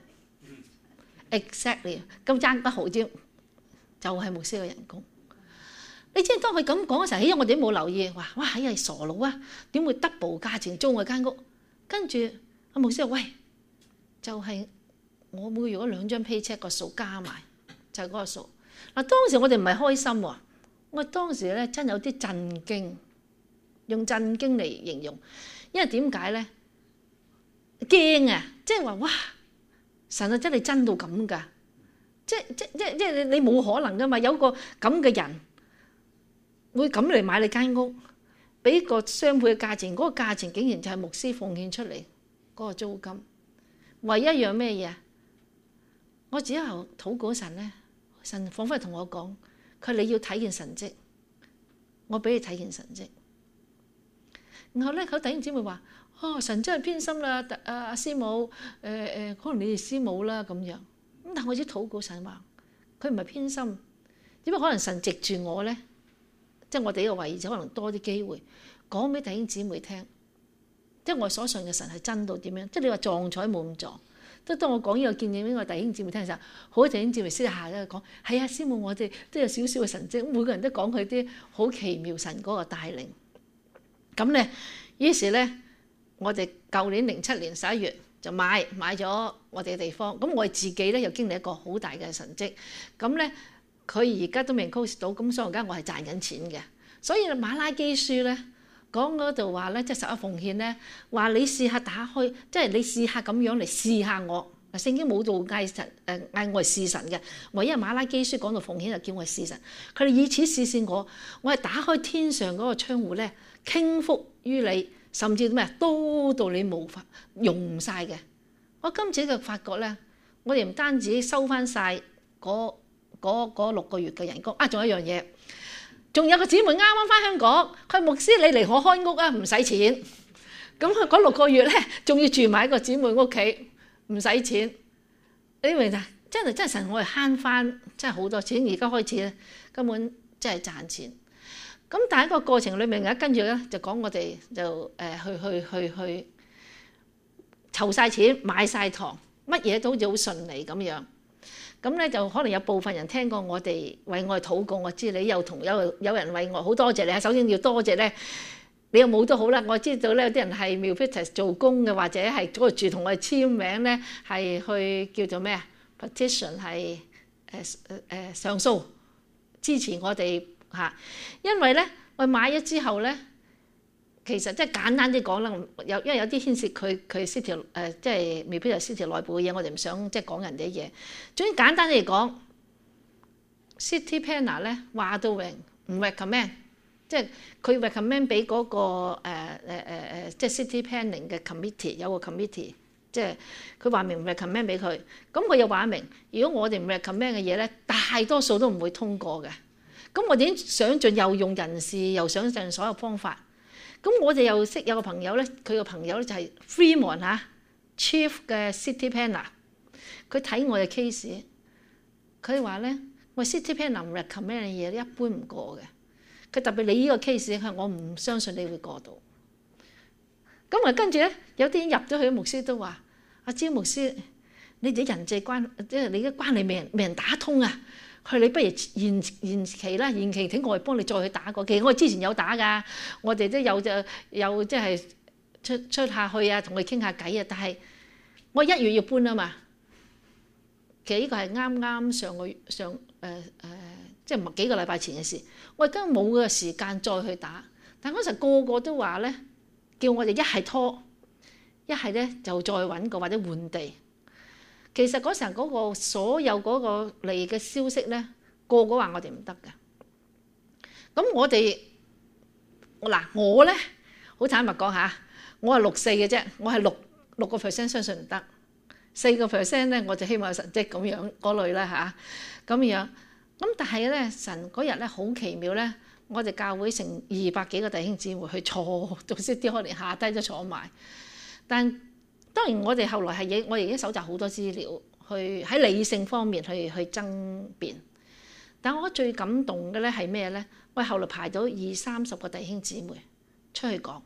exactly， 咁爭得好啲就係牧師嘅人工。你知當佢咁講嘅時候，咦我哋都冇留意，話哇係傻佬啊，點會 double 價錢租我間屋？跟住阿牧師話喂，就係我每個月嗰2張 paycheck 個數加埋就係嗰個數。嗱當時我哋唔係開心喎，我當時咧真有啲震驚，用震驚嚟形容，因為點解咧？驚啊！即係話哇，神啊真係真到咁㗎，即你冇可能㗎嘛，有個咁嘅人會咁嚟買你間屋，俾個雙倍嘅價錢，嗰個價錢竟然就係牧師奉獻出嚟嗰個租金。唯一一樣咩嘢？我只係禱告神咧，神彷彿同我講，佢你要睇見神蹟，我俾你睇見神蹟。然後咧，佢弟兄姊妹話：哦，神真係偏心啦，阿師母，可能你哋師母啦咁樣。咁但係我只禱告神話，佢唔係偏心，只不過可能神藉住我咧，即係我哋呢個位置可能多啲機會講俾弟兄姊妹聽，即係我所信嘅神係真到點樣？即係你話撞彩冇咁撞。都當我講呢個見證俾我弟兄姊妹聽嘅時候，好多弟兄姊妹私下咧講：係啊，師母，我哋都有少少嘅神蹟，每個人都講佢啲好奇妙神嗰個帶領。咁咧，於是咧，我哋舊年07年11月就買咗我哋嘅地方。咁我哋自己咧又經歷一個好大嘅神蹟。咁咧，佢而家都未 close 到，咁所以而家我係賺緊錢嘅。所以馬拉基書咧講嗰度話咧，即係11奉獻咧，話你試下打開，即係你試下咁樣嚟試下我。聖經冇到嗌神嗌我係試神嘅，唯一馬拉基書講到奉獻就叫我係試神。佢哋以此試試我，我係打開天上嗰個窗戶咧，傾福於你，甚至咩多到你無法用唔晒嘅。我今次就發覺咧，我哋唔單止收翻晒嗰6個月嘅人工，仲有一樣嘢，仲有個姊妹啱啱翻香港，佢牧師你嚟我開屋啊，唔使錢。咁佢嗰6個月咧，仲要住埋一個姊妹屋企，唔使錢。你明咋？真係神，我係慳翻真係好多錢。而家開始咧，根本真係賺錢。咁但係個過程裏面咧，跟住咧就講我哋就去籌晒錢買晒堂，乜嘢都好似好順利咁樣。咁咧就可能有部分人聽過我哋為我哋禱告，我知你又同有人為我好多謝你。首先要多謝咧，你又冇都好啦。我知道咧有啲人係 Milpitas 做工嘅，或者係嗰度住同我哋簽名咧，係去叫做咩啊 petition 係上訴支持我哋嚇。因為咧我買咗之後咧，其實即係簡單啲講啦，因為有啲牽涉佢 City 即係 Milpitas City 內部嘅嘢，我哋唔想即係講人哋嘅嘢。總之簡單啲嚟講 ，City Planner 咧話到明唔 recommend， 即係佢 recommend 俾嗰個即係 City Planning 嘅 committee 有個 committee， 即係佢話明唔 recommend 俾佢。咁佢又話明，如果我哋唔 recommend 嘅嘢咧，大多數都唔會通過嘅。咁我哋已經想盡又用人事，又想盡所有方法。咁我哋又識有個朋友咧，佢個朋友咧就係 Fremont 嚇 Chief 嘅 City Planner， 佢睇我嘅 case， 佢話咧我 City Planner 唔 recommend 嘅嘢，一般唔過嘅。佢特別你呢個 case， 佢話我唔相信你會過到。咁啊跟住咧，有啲入咗去嘅牧師都話：阿招牧師，你哋人際關即係你啲關係未人打通啊！佢你不如延期啦，延期請我哋幫你再去打過。其實我哋之前有打㗎，我哋都有即係出下去啊，同佢傾下偈啊。但係我1月要搬啊嘛，其實呢個係啱啱上個月即係唔係幾個禮拜前嘅事。我而家冇個時間再去打，但嗰時個個都話咧，叫我哋一係拖，一係咧就再揾個或者換地。其實嗰時候嗰個所有嗰個嚟嘅消息咧，個個話我哋唔得嘅。咁我哋我咧好坦白講嚇，我係6-4嘅啫，我係6% 相信唔得，4% 咧我就希望有神蹟咁樣嗰類啦嚇，咁樣。咁但係咧神嗰日咧好奇妙咧，我哋教會成200幾個弟兄姊妹去坐，到先啲可能下低都坐埋，但當然我哋後來係我哋已經搜集好多資料，去喺理性方面去爭辯。但我最感動嘅咧係咩咧？我後來排到20-30個弟兄姊妹出去講，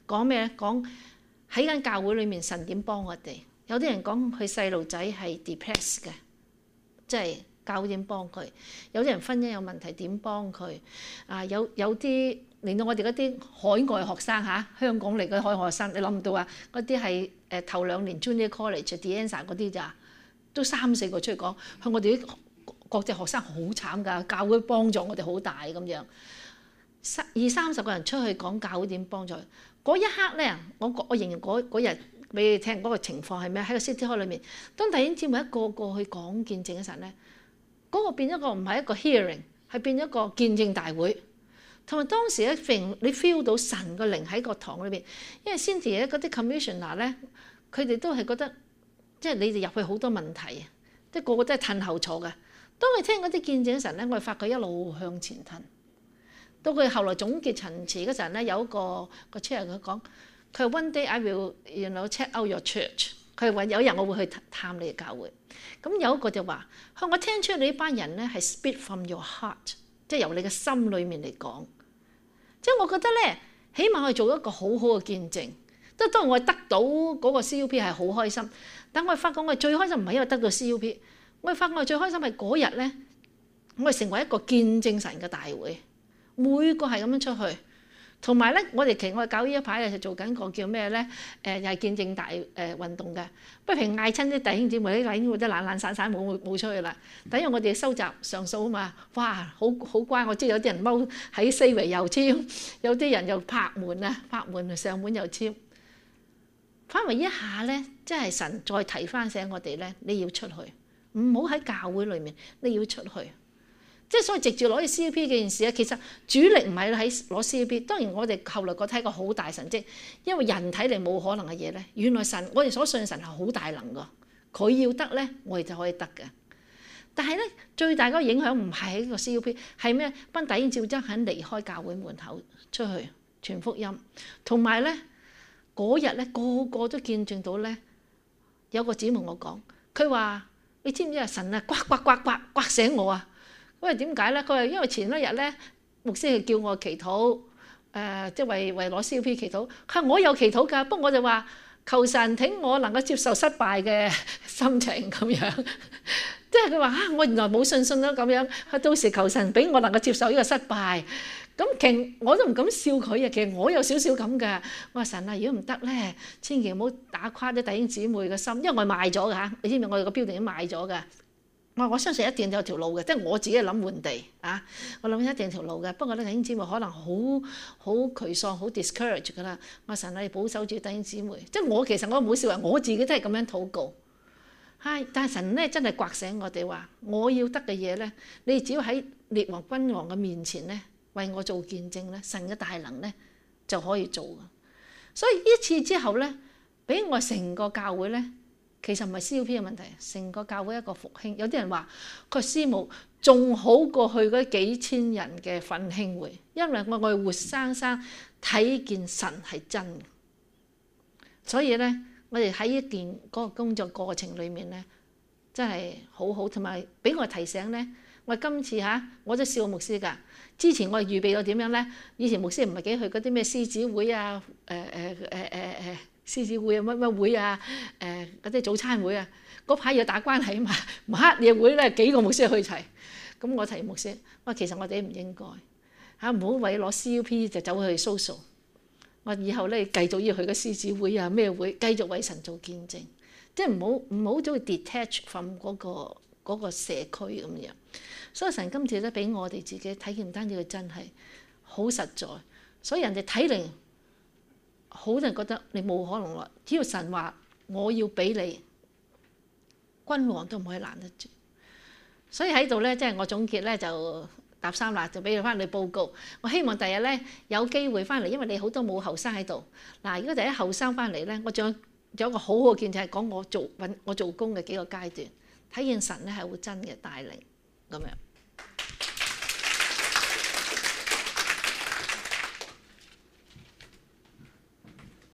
講咩咧？講喺間教會裏面神點幫我哋。有啲人講佢細路仔係 depressed 嘅，即係教會點幫佢。有啲人婚姻有問題點幫佢。有啲令到我哋嗰啲海外學生香港嚟嘅海外學生，你諗唔到啊？嗰啲係頭2年 Junior College、De Anza 嗰啲咋，都3-4個出去講，向我哋啲國際學生好慘㗎，教會幫助我哋好大咁樣。20-30個人出去講教會點幫助，嗰一刻咧，我形容嗰日俾你聽嗰個情況係咩？喺個 City Hall 裏面，當弟兄姊妹一個個去講見證嘅時候咧，嗰個變咗個唔係一個 hearing， 係變咗個見證大會。同埋當時咧，你 feel 到神個靈喺個堂裏邊，因為 Cynthia 嗰啲 commissioner 咧，佢哋都係覺得即係你哋入去好多問題啊，即係個個都係褪後坐嘅。當佢聽嗰啲見證嘅時候咧，我哋發覺一路向前褪。到佢後來總結陳詞嗰陣咧，有一個 chair 佢講，佢話 One day I will check out your church。佢話有一日我會去探你嘅教會。咁有一個就話，我聽出你呢班人咧係 speak from your heart， 即係由你嘅心裏面嚟講。即係我覺得咧，起碼我哋做一個好好嘅見證。即係當然我哋得到嗰個 CUP 係好開心，但我哋發覺我哋最開心唔係因為得到 CUP， 我哋發覺我哋最開心係嗰日咧，我哋成為一個見證神嘅大會。每個係咁樣出去，同埋咧，我哋搞呢一排就做緊個叫咩咧？又係見證大運動嘅。不平嗌親啲弟兄姊妹，啲弟兄姊妹都懶懶散散冇出去啦。等於我哋收集上訴啊嘛，哇，好乖！我知有啲人踎喺四圍又簽，有啲人又拍門上門又簽。反為一下咧，即係神再提翻醒我哋咧，你要出去，唔好喺教會裏面，你要出去。即係所以藉住攞起 CUP 嘅件事咧，其實主力唔係喺攞 CUP。當然我哋後來覺得係一個好大神蹟，因為人睇嚟冇可能嘅嘢咧，原來我哋所信嘅神係好大能㗎。佢要得咧，我哋就可以得嘅。但係咧，最大嗰個影響唔係喺個 CUP， 係咩？班弟兄照真肯離開教會門口出去傳福音，同埋咧嗰日咧個個都見證到咧。有個姊妹我講，佢話：你知唔知啊？神啊，刮醒我啊！因為點解咧？佢話因為前一日咧，牧師係叫我祈禱，即係為攞 CUP 祈禱。佢話我有祈禱㗎，不過我就話求神挺我能夠接受失敗嘅心情咁樣。即係佢話我原來冇信心啦咁樣。佢到時求神俾我能夠接受呢個失敗。咁其實我都唔敢笑佢啊。其實我有少少咁㗎。我話神啊，如果唔得咧，千祈唔好打垮啲弟兄姊妹嘅心，因為我賣咗㗎嚇。你知唔知我哋個標定已經賣咗㗎？我相信一定有條路嘅，即係我自己諗換地啊！我諗一定有條路嘅，不過咧弟兄姊妹可能好沮喪、好 discourage 㗎啦。我話神啊，你保守住弟兄姊妹，即係我其實我唔好笑話，我自己都係咁樣禱告。但係神咧真係刮醒我哋話，我要得嘅嘢咧，你只要喺列王君王嘅面前咧，為我做見證咧，神嘅大能咧就可以做㗎。所以呢次之後咧，俾我成個教會咧。其實唔係 CUP 嘅問題，成個教會一個復興。有啲人話佢師母仲好過去嗰幾千人嘅奮興會，因為我哋活生生睇見神係真嘅。所以咧，我哋喺一件嗰個工作過程裏面咧，真係好好，同埋俾我提醒咧。我今次我都笑牧師㗎。之前我哋預備到點樣咧？以前牧師唔係幾去嗰啲咩獅子會啊，獅子會啊，乜會啊，嗰啲早餐會啊，嗰排要打關係嘛，乜嘢會咧？幾個牧師去齊，咁我提牧師，我話其實我哋唔應該唔好為攞 CUP 就走去 social。我以後咧繼續要去個獅子會啊咩會，繼續為神做見證，即係唔好早去 detach from 嗰個社區咁樣。所以神今次咧俾我哋自己睇見，唔單止佢真係好實在，所以人哋睇嚟。好多人覺得你冇可能喎，只要神話我要俾你，君王都唔可以攔得住。所以喺度咧，即係我總結咧就搭3啦，就俾你翻嚟報告。我希望第日咧有機會翻嚟，因為你好多冇後生喺度。嗱，如果第一後生翻嚟咧，我仲有一個好好嘅見證係講我做工嘅幾個階段，睇見神咧係會真嘅帶領咁樣。